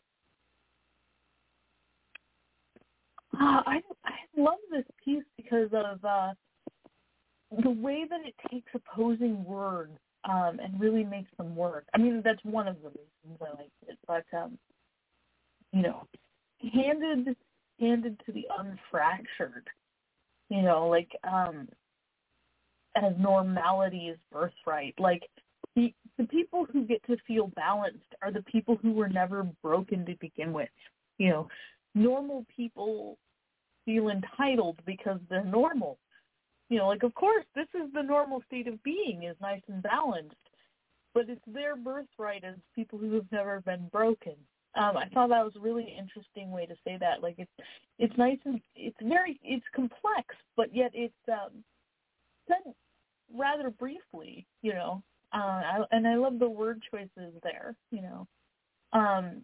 Uh, I I love this piece because of uh, the way that it takes opposing words um, and really makes them work. I mean, that's one of the reasons I like it. But um, you know, handed handed to the unfractured, you know, like um, as normality's birthright. Like the, the people who get to feel balanced are the people who were never broken to begin with. You know, normal people feel entitled because they're normal. You know, like, of course, this is the normal state of being, is nice and balanced, but it's their birthright as people who have never been broken. Um, I thought that was a really interesting way to say that. Like, it's it's nice and it's very it's complex, but yet it's um, said rather briefly. You know, uh, I, and I love the word choices there. You know, um,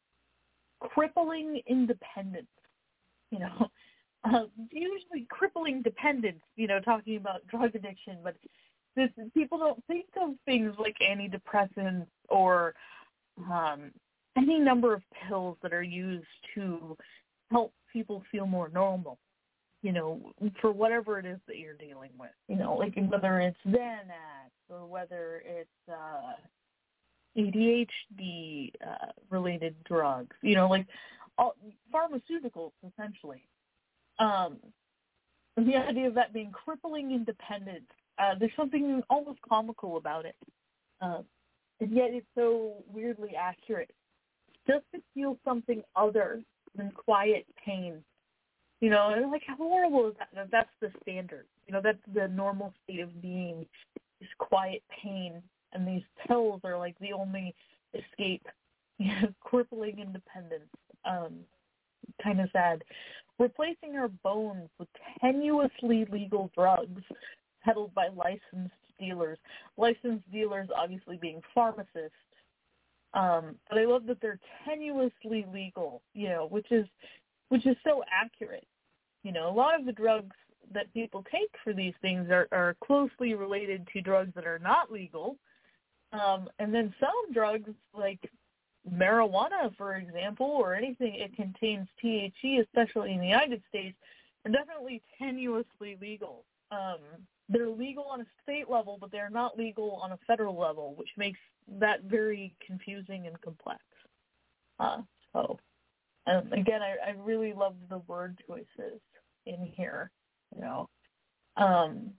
crippling independence. You know, uh, usually crippling dependence. You know, talking about drug addiction, but this, people don't think of things like antidepressants or um, any number of pills that are used to help people feel more normal, you know, for whatever it is that you're dealing with, you know, like whether it's Xanax or whether it's uh, A D H D uh, related drugs, you know, like all, pharmaceuticals essentially. Um, the idea of that being crippling independence, uh, there's something almost comical about it, uh, and yet it's so weirdly accurate. Just to feel something other than quiet pain, you know, and like how horrible is that? That's the standard, you know, that's the normal state of being, is quiet pain, and these pills are like the only escape. You know, crippling independence, um, kind of sad. Replacing our bones with tenuously legal drugs peddled by licensed dealers. Licensed dealers obviously being pharmacists. Um, but I love that they're tenuously legal, you know, which is which is so accurate. You know, a lot of the drugs that people take for these things are, are closely related to drugs that are not legal. Um, and then some drugs, like marijuana, for example, or anything it contains T H C, especially in the United States, are definitely tenuously legal. Um, they're legal on a state level, but they're not legal on a federal level, which makes that very confusing and complex. Uh, so, um, again, I, I really love the word choices in here, you know. Um,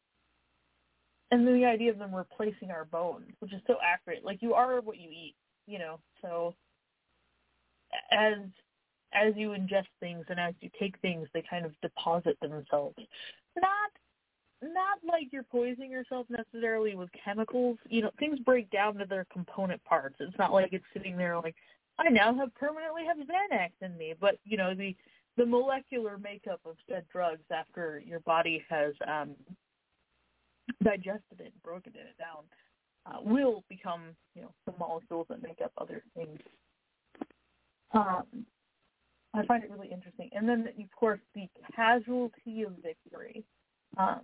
and then the idea of them replacing our bones, which is so accurate. Like, you are what you eat, you know. So as as you ingest things and as you take things, they kind of deposit themselves. Not Not like you're poisoning yourself necessarily with chemicals. You know, things break down to their component parts. It's not like it's sitting there like, I now have permanently have Xanax in me. But, you know, the the molecular makeup of said drugs after your body has um, digested it and broken it down uh, will become, you know, the molecules that make up other things. Um, I find it really interesting. And then, of course, the casualty of victory. Um,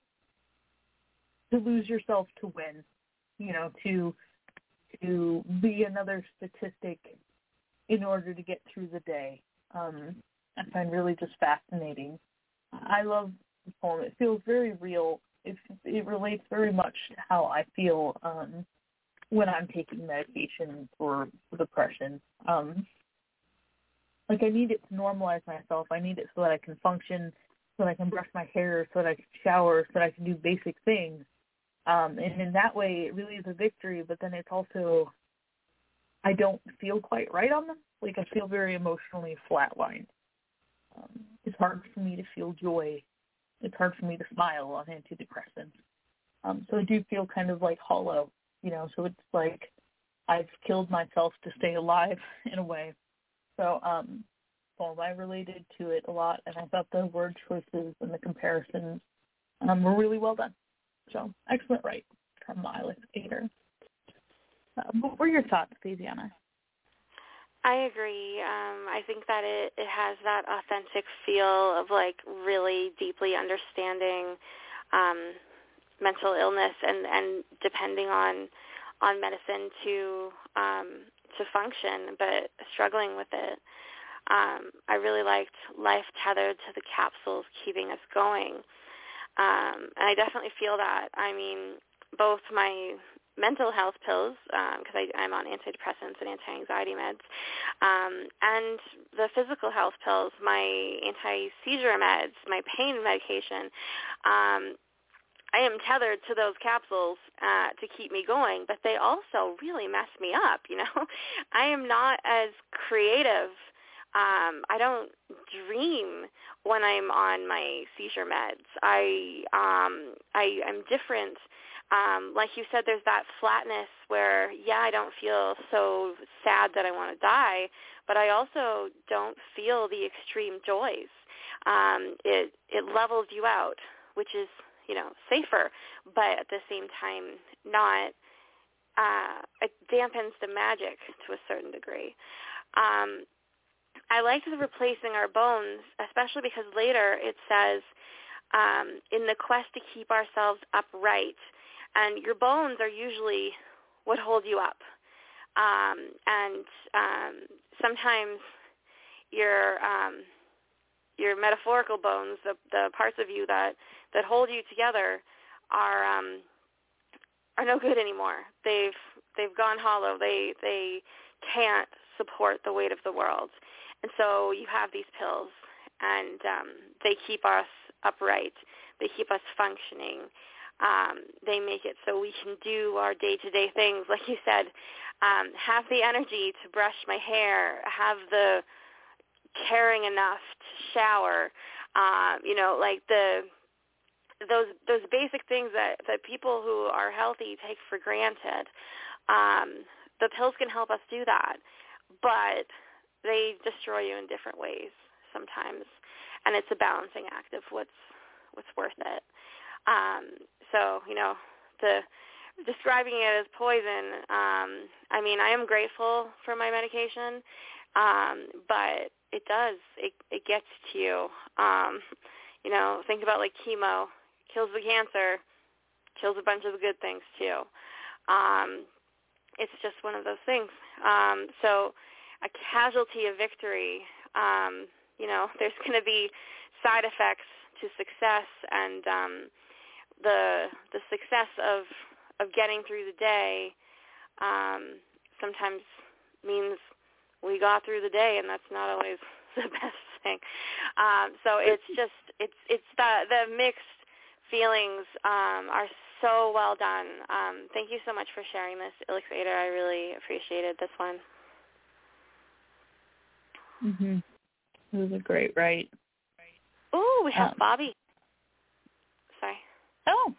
to lose yourself to win, you know, to to be another statistic in order to get through the day. Um, I find really just fascinating. I love the poem. It feels very real. It, it relates very much to how I feel um, when I'm taking medication for depression. Um, like I need it to normalize myself. I need it so that I can function, so that I can brush my hair, so that I can shower, so that I can do basic things. Um, and in that way, it really is a victory, but then it's also, I don't feel quite right on them. Like, I feel very emotionally flatlined. Um, it's hard for me to feel joy. It's hard for me to smile on antidepressants. Um, so I do feel kind of like hollow, you know, so it's like I've killed myself to stay alive in a way. So, um, well, I related to it a lot, and I thought the word choices and the comparisons um, were really well done. So, excellent write from Alex Ader. Uh, what were your thoughts, Daviana? I agree. Um, I think that it, it has that authentic feel of, like, really deeply understanding um, mental illness and, and depending on on medicine to um, to function, but struggling with it. Um, I really liked Life Tethered to the Capsules Keeping Us Going. Um, and I definitely feel that. I mean, both my mental health pills, because um, I'm on antidepressants and anti-anxiety meds, um, and the physical health pills, my anti-seizure meds, my pain medication, um, I am tethered to those capsules uh, to keep me going, but they also really mess me up, you know. I am not as creative. Um, I don't dream when I'm on my seizure meds. I um, I am different. Um, like you said, there's that flatness where, yeah, I don't feel so sad that I want to die, but I also don't feel the extreme joys. Um, it it levels you out, which is, you know, safer, but at the same time not, uh, it dampens the magic to a certain degree. Um, I liked the replacing our bones, especially because later it says, um, in the quest to keep ourselves upright, and your bones are usually what hold you up. Um, and um, sometimes your um, your metaphorical bones, the, the parts of you that, that hold you together, are um, are no good anymore. They've they've gone hollow. They they can't support the weight of the world. And so you have these pills, and um, they keep us upright. They keep us functioning. Um, they make it so we can do our day-to-day things, like you said, um, have the energy to brush my hair, have the caring enough to shower, um, you know, like the those those basic things that, that people who are healthy take for granted. Um, the pills can help us do that, but they destroy you in different ways sometimes, and it's a balancing act of what's what's worth it. Um, so, you know, the describing it as poison, um, I mean, I am grateful for my medication, um, but it does, it, it gets to you. Um, you know, think about like chemo, kills the cancer, kills a bunch of the good things too. Um, it's just one of those things. Um, so a casualty of victory, um, you know, there's going to be side effects to success, and um, the the success of of getting through the day um, sometimes means we got through the day, and that's not always the best thing. Um, so it's just it's it's the the mixed feelings um, are so well done. Um, thank you so much for sharing this, Illustrator. I really appreciated this one. Mhm. It was a great write. Ooh, we have um, Bobby. Sorry. Oh.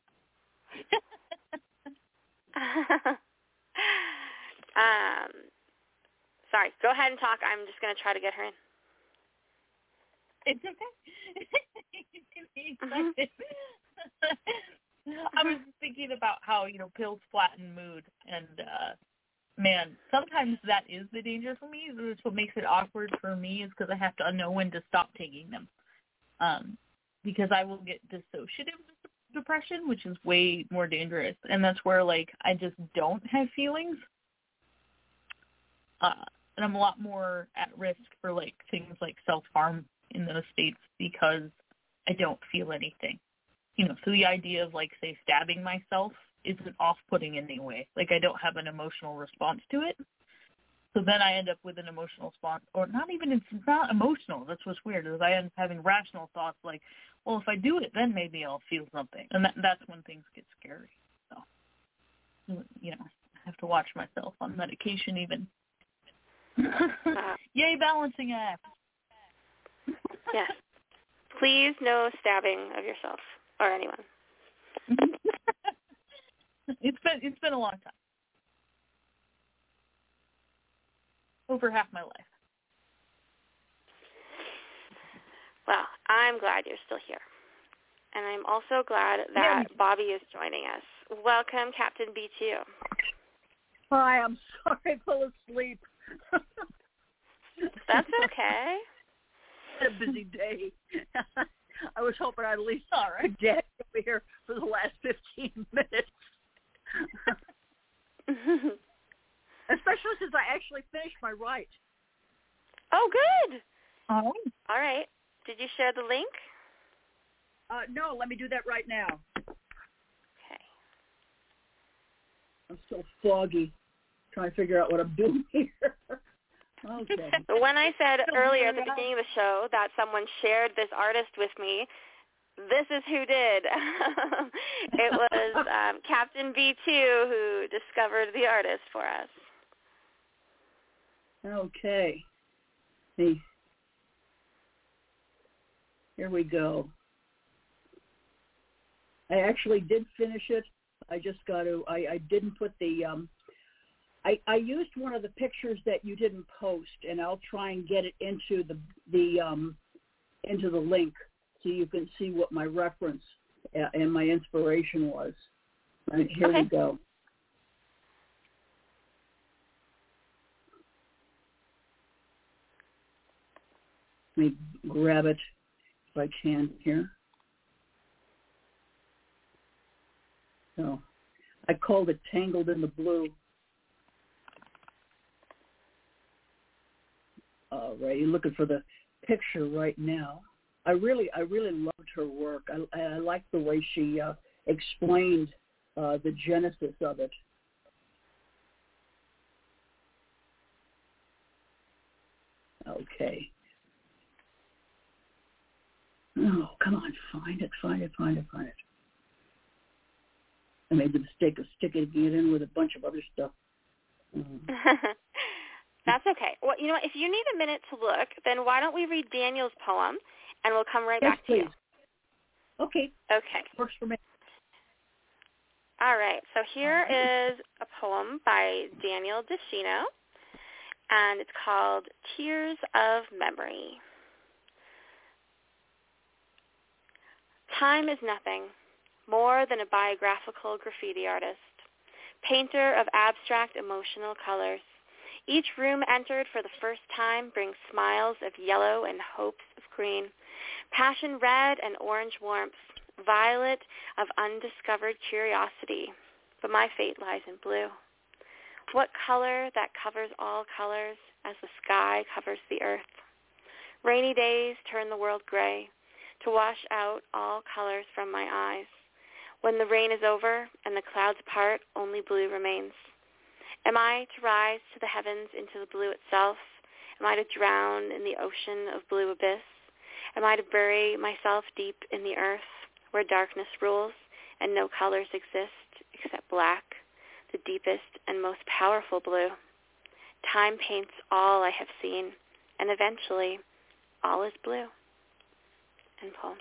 um, sorry. Go ahead and talk. I'm just going to try to get her in. It's okay. mm-hmm. I was thinking about how, you know, pills flatten mood, and uh, man, sometimes that is the danger for me. That's what makes it awkward for me, is because I have to know when to stop taking them. Um, because I will get dissociative depression, which is way more dangerous, and that's where, like, I just don't have feelings. Uh, and I'm a lot more at risk for, like, things like self-harm in those states because I don't feel anything. You know, so the idea of, like, say, stabbing myself isn't off-putting in any way. Like, I don't have an emotional response to it. So then I end up with an emotional response, or not even, it's not emotional. That's what's weird, is I end up having rational thoughts like, well, if I do it, then maybe I'll feel something. And that, that's when things get scary. So, you know, I have to watch myself on medication even. Yay, balancing act. Yes. Please no stabbing of yourself or anyone. It's been it's been a long time. Over half my life. Well, I'm glad you're still here. And I'm also glad that yeah. Bobby is joining us. Welcome, Captain B two. Hi, I'm sorry I fell asleep. That's okay. It's a busy day. I was hoping I'd at least all right. Get over here for the last fifteen minutes. Especially since I actually finished my write. Oh, good. All right. All right. Did you share the link? Uh, no, let me do that right now. Okay. I'm so foggy, trying to figure out what I'm doing here. Okay. When I said earlier at the beginning of the show that someone shared this artist with me, this is who did. It was um, Captain B two who discovered the artist for us. Okay. Hey. Here we go. I actually did finish it. I just got to, I, I didn't put the, um, I, I used one of the pictures that you didn't post, and I'll try and get it into the, the um, into the link so you can see what my reference and my inspiration was. Right, here okay. we go. Let me grab it if I can here. So I called it Tangled in the Blue. All right, you're looking for the picture right now. I really, I really loved her work. I, I liked the way she uh, explained uh, the genesis of it. Okay. Oh, come on, find it, find it, find it, find it. I made the mistake of sticking it in with a bunch of other stuff. Mm. That's okay. Well, you know what? If you need a minute to look, then why don't we read Daniel's poem, and we'll come right yes, back to please. you. Okay. Okay. Works for me. All right. So here is a poem by Daniel DeShino, and it's called Tears of Memory. Time is nothing more than a biographical graffiti artist, painter of abstract emotional colors. Each room entered for the first time brings smiles of yellow and hopes of green, passion red and orange warmth, violet of undiscovered curiosity. But my fate lies in blue. What color that covers all colors as the sky covers the earth? Rainy days turn the world gray to wash out all colors from my eyes. When the rain is over and the clouds part, only blue remains. Am I to rise to the heavens into the blue itself? Am I to drown in the ocean of blue abyss? Am I to bury myself deep in the earth where darkness rules and no colors exist except black, the deepest and most powerful blue? Time paints all I have seen, and eventually all is blue. End poem.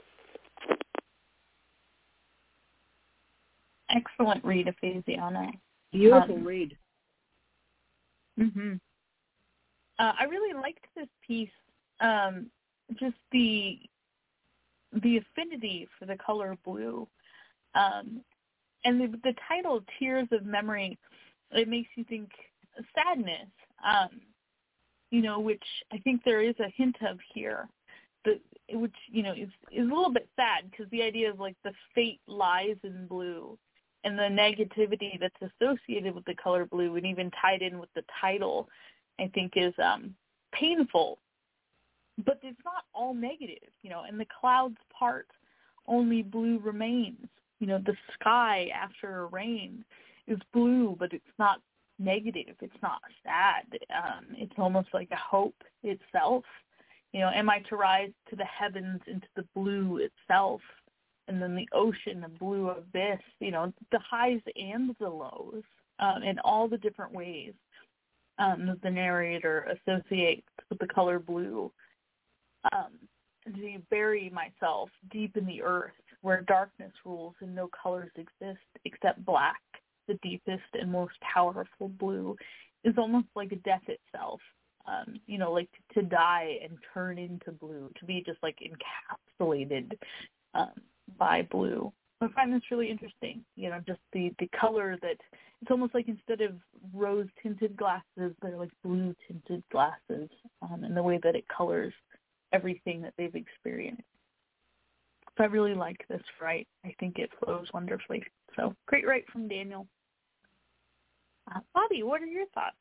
Excellent read, Ephesiana. Beautiful um, read. Mhm. Uh, I really liked this piece. Um, just the the affinity for the color blue, um, and the, the title "Tears of Memory." It makes you think sadness. Um, you know, which I think there is a hint of here. But which you know is is a little bit sad because the idea of like the fate lies in blue. And the negativity that's associated with the color blue and even tied in with the title, I think is um, painful. But it's not all negative, you know, and the clouds part, only blue remains. You know, the sky after a rain is blue, but it's not negative. It's not sad. Um, it's almost like a hope itself. You know, am I to rise to the heavens into the blue itself? And then the ocean, the blue abyss, you know, the highs and the lows, um, in all the different ways um, that the narrator associates with the color blue. Um, to bury myself deep in the earth where darkness rules and no colors exist except black, the deepest and most powerful blue, is almost like a death itself. Um, you know, like to die and turn into blue, to be just like encapsulated um, by blue. I find this really interesting, you know, just the, the color that it's almost like instead of rose-tinted glasses, they're like blue-tinted glasses, um, and the way that it colors everything that they've experienced. So I really like this write. I think it flows wonderfully. So great write from Daniel. Uh, Bobby, what are your thoughts?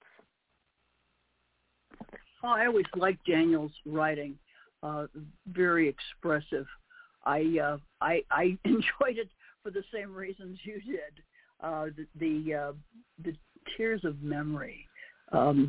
Oh, I always liked Daniel's writing. Uh, very expressive. I, uh, I I enjoyed it for the same reasons you did. Uh, the the, uh, the Tears of Memory. Um,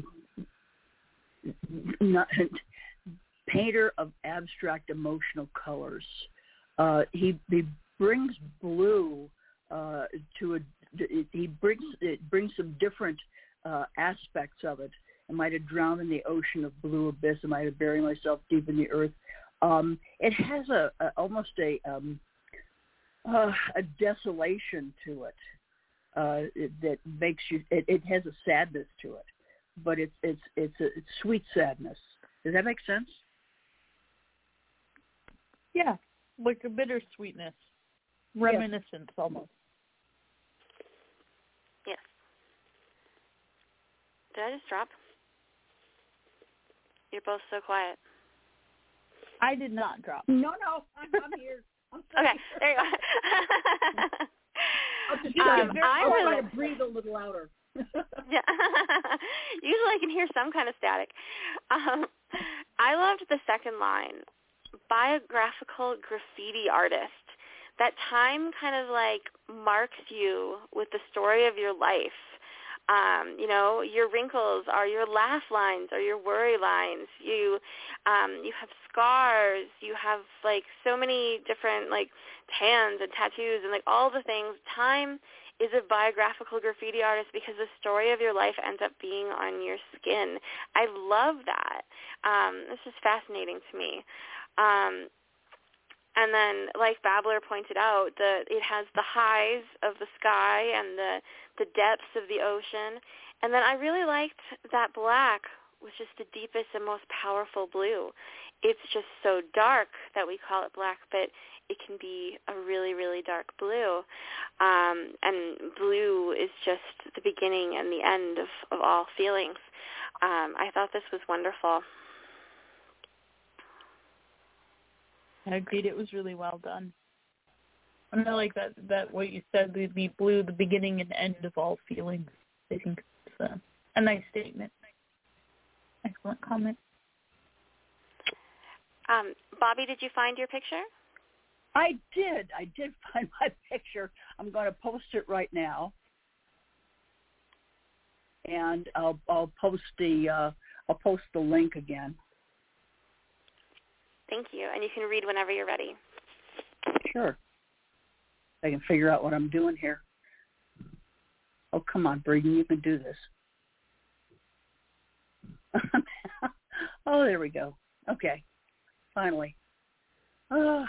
not, painter of abstract emotional colors. uh, he he brings blue uh, to a he brings it brings some different uh, aspects of it. I might have drowned in the ocean of blue abyss. I might have buried myself deep in the earth. Um, it has a, a almost a um, uh, a desolation to it, uh, it that makes you. It, it has a sadness to it, but it's it's it's a it's sweet sadness. Does that make sense? Yeah, like a bittersweetness, reminiscence yes. almost. Yes. Did I just drop? You're both so quiet. I did not drop. No, no, I'm, I'm here. I'm okay, there you go. I'll just um, I I'll really, try to breathe a little louder. yeah. Usually I can hear some kind of static. Um, I loved the second line, biographical graffiti artist. That time kind of like marks you with the story of your life. Um, you know, your wrinkles are your laugh lines or your worry lines. You um, you have scars. You have like so many different like tans and tattoos and like all the things. Time is a biographical graffiti artist because the story of your life ends up being on your skin. I love that. Um, this is fascinating to me. Um, And then, like Babbler pointed out, the it has the highs of the sky and the, the depths of the ocean. And then I really liked that black was just the deepest and most powerful blue. It's just so dark that we call it black, but it can be a really, really dark blue. Um, and blue is just the beginning and the end of, of all feelings. Um, I thought this was wonderful. I agreed. It was really well done. And I like that, that what you said, the, the blue, the beginning and end of all feelings. I think it's a, a nice statement. Excellent comment. Um, Bobby, did you find your picture? I did. I did find my picture. I'm going to post it right now. And I'll, I'll post the uh, I'll post the link again. Thank you. And you can read whenever you're ready. Sure. I can figure out what I'm doing here. Oh, come on, Braden, you can do this. Oh, there we go. Okay. Finally. Ah.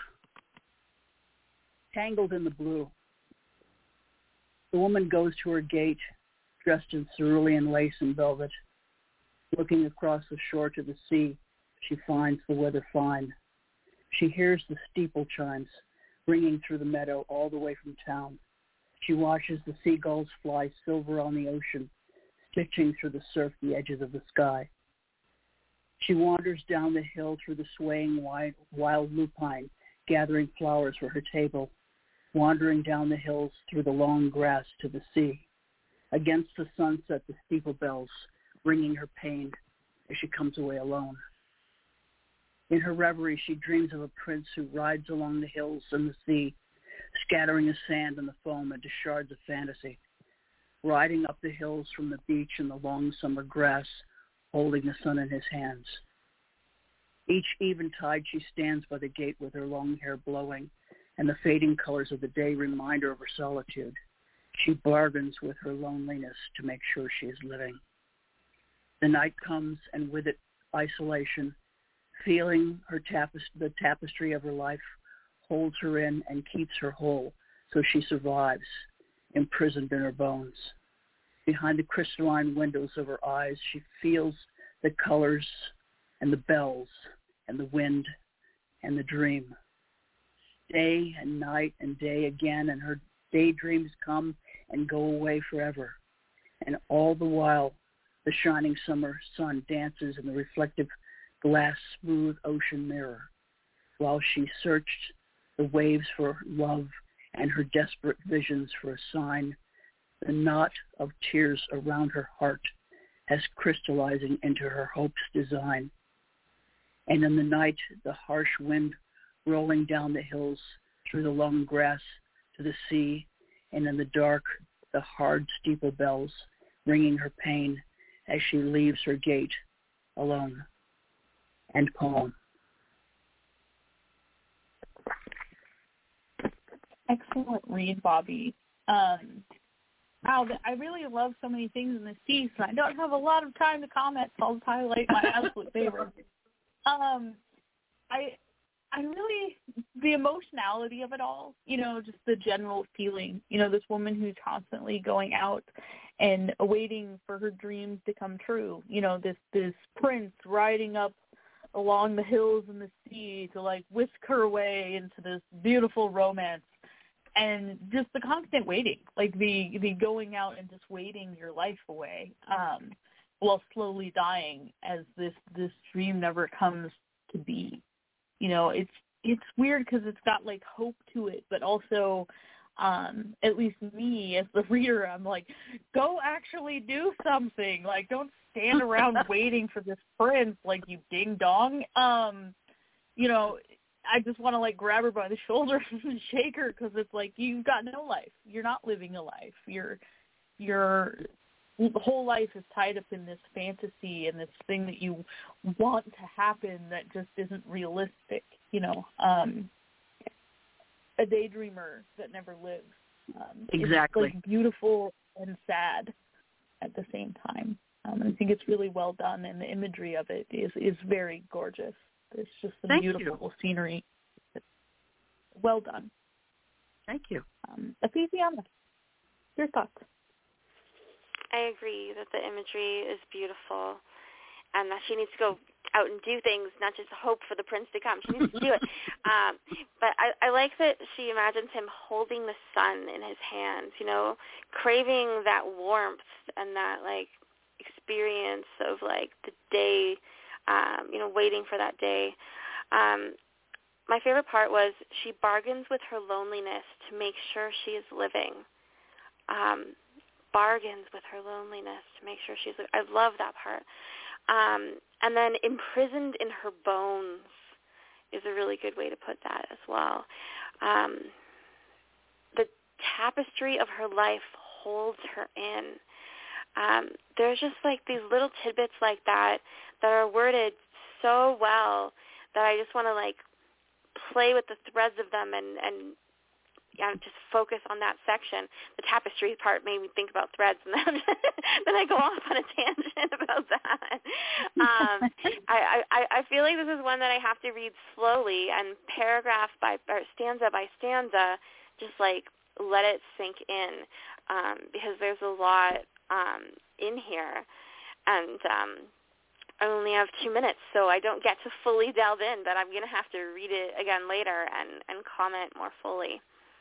Tangled in the blue. The woman goes to her gate, dressed in cerulean lace and velvet. Looking across the shore to the sea, she finds the weather fine. She hears the steeple chimes ringing through the meadow all the way from town. She watches the seagulls fly silver on the ocean, stitching through the surf the edges of the sky. She wanders down the hill through the swaying wild lupine, gathering flowers for her table, wandering down the hills through the long grass to the sea. Against the sunset, the steeple bells ringing her pain as she comes away alone. In her reverie, she dreams of a prince who rides along the hills and the sea, scattering the sand and the foam into shards of fantasy, riding up the hills from the beach in the long summer grass, holding the sun in his hands. Each eventide, she stands by the gate with her long hair blowing, and the fading colors of the day remind her of her solitude. She bargains with her loneliness to make sure she is living. The night comes, and with it, isolation. Feeling her tapest- the tapestry of her life holds her in and keeps her whole, so she survives, imprisoned in her bones. Behind the crystalline windows of her eyes, she feels the colors and the bells and the wind and the dream. Day and night and day again, and her daydreams come and go away forever. And all the while, the shining summer sun dances in the reflective glass smooth ocean mirror, while she searched the waves for love and her desperate visions for a sign. The knot of tears around her heart has crystallizing into her hope's design. And in the night, the harsh wind rolling down the hills through the long grass to the sea, and in the dark, the hard steeple bells ringing her pain as she leaves her gate alone. End poem. excellent read, Bobby. Um, wow, I really love so many things in this piece, and I don't have a lot of time to comment, so I'll just highlight my absolute favorite. Um, I, I really, the emotionality of it all, you know, just the general feeling, you know, this woman who's constantly going out and waiting for her dreams to come true, you know, this, this prince riding up along the hills and the sea to, like, whisk her way into this beautiful romance. And just the constant waiting, like the, the going out and just waiting your life away um, while slowly dying as this, this dream never comes to be. You know, it's it's weird because it's got, like, hope to it, but also, um, at least me as the reader, I'm like, go actually do something. Like, don't stand around waiting for this prince like you ding-dong. Um, you know, I just want to, like, grab her by the shoulder and shake her because it's like, you've got no life. You're not living a life. Your your whole life is tied up in this fantasy and this thing that you want to happen that just isn't realistic, you know. Um, a daydreamer that never lives. Um, exactly. It's, like, beautiful and sad at the same time. Um, and I think it's really well done, and the imagery of it is, is very gorgeous. It's just some Thank beautiful you. scenery. Well done. Thank you. Um, Ephesiana, your thoughts? I agree that the imagery is beautiful and that she needs to go out and do things, not just hope for the prince to come. She needs to do it. Um, but I, I like that she imagines him holding the sun in his hands, you know, craving that warmth and that, like, experience of, like, the day, um, you know, waiting for that day. Um, my favorite part was she bargains with her loneliness to make sure she is living. Um, bargains with her loneliness to make sure she's living. I love that part. Um, and then imprisoned in her bones is a really good way to put that as well. Um, the tapestry of her life holds her in. Um, there's just, like, these little tidbits like that that are worded so well that I just want to, like, play with the threads of them and, and yeah, just focus on that section. The tapestry part made me think about threads, and then, then I go off on a tangent about that. Um, I, I, I feel like this is one that I have to read slowly and paragraph by or stanza by stanza, just, like, let it sink in um, because there's a lot um, in here. And um, I only have two minutes, so I don't get to fully delve in, but I'm going to have to read it again later and, and comment more fully.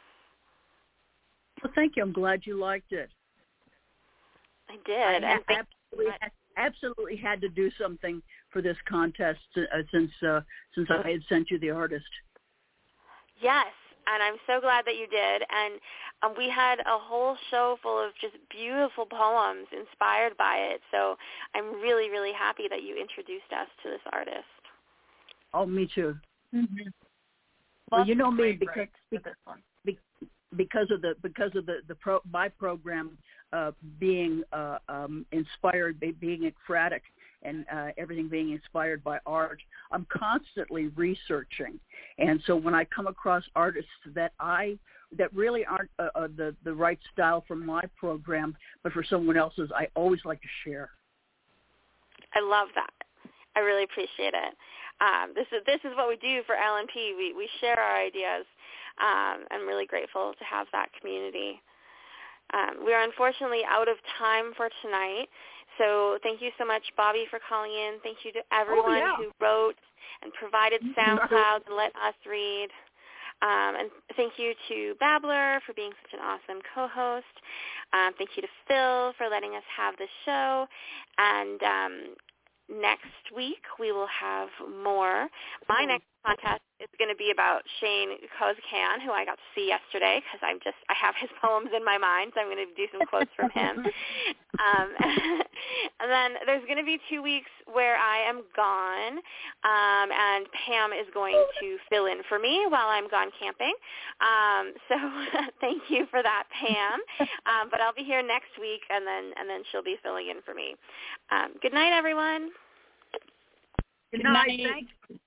Well, thank you. I'm glad you liked it. I did. I and ha- absolutely, had, absolutely had to do something for this contest uh, since uh, since I had sent you the artist. Yes, and I'm so glad that you did. And um, we had a whole show full of just beautiful poems inspired by it. So I'm really, really happy that you introduced us to this artist. Oh, me too. Mm-hmm. Well, you know me great, because right, because, this one. because of the because of the the pro, my program uh, being uh, um, inspired, being ecstatic, and uh, everything being inspired by art. I'm constantly researching, and so when I come across artists that I that really aren't uh, uh, the the right style for my program, but for someone else's, I always like to share. I love that. I really appreciate it. Um, this is this is what we do for L N P. We we share our ideas. Um, I'm really grateful to have that community. Um, we are unfortunately out of time for tonight, so thank you so much, Bobby, for calling in. Thank you to everyone oh, yeah. who wrote and provided SoundCloud to let us read. Um, and thank you to Babbler for being such an awesome co-host. Um, thank you to Phil for letting us have this show. And um, next week we will have more. My next contest is going to be about Shane Kozcan, who I got to see yesterday because I'm just I have his poems in my mind, so I'm going to do some quotes from him. Um, and then there's going to be two weeks where I am gone, um, and Pam is going to fill in for me while I'm gone camping. Um, so thank you for that, Pam. Um, but I'll be here next week, and then and then she'll be filling in for me. Um, good night, everyone. Good night. Thanks.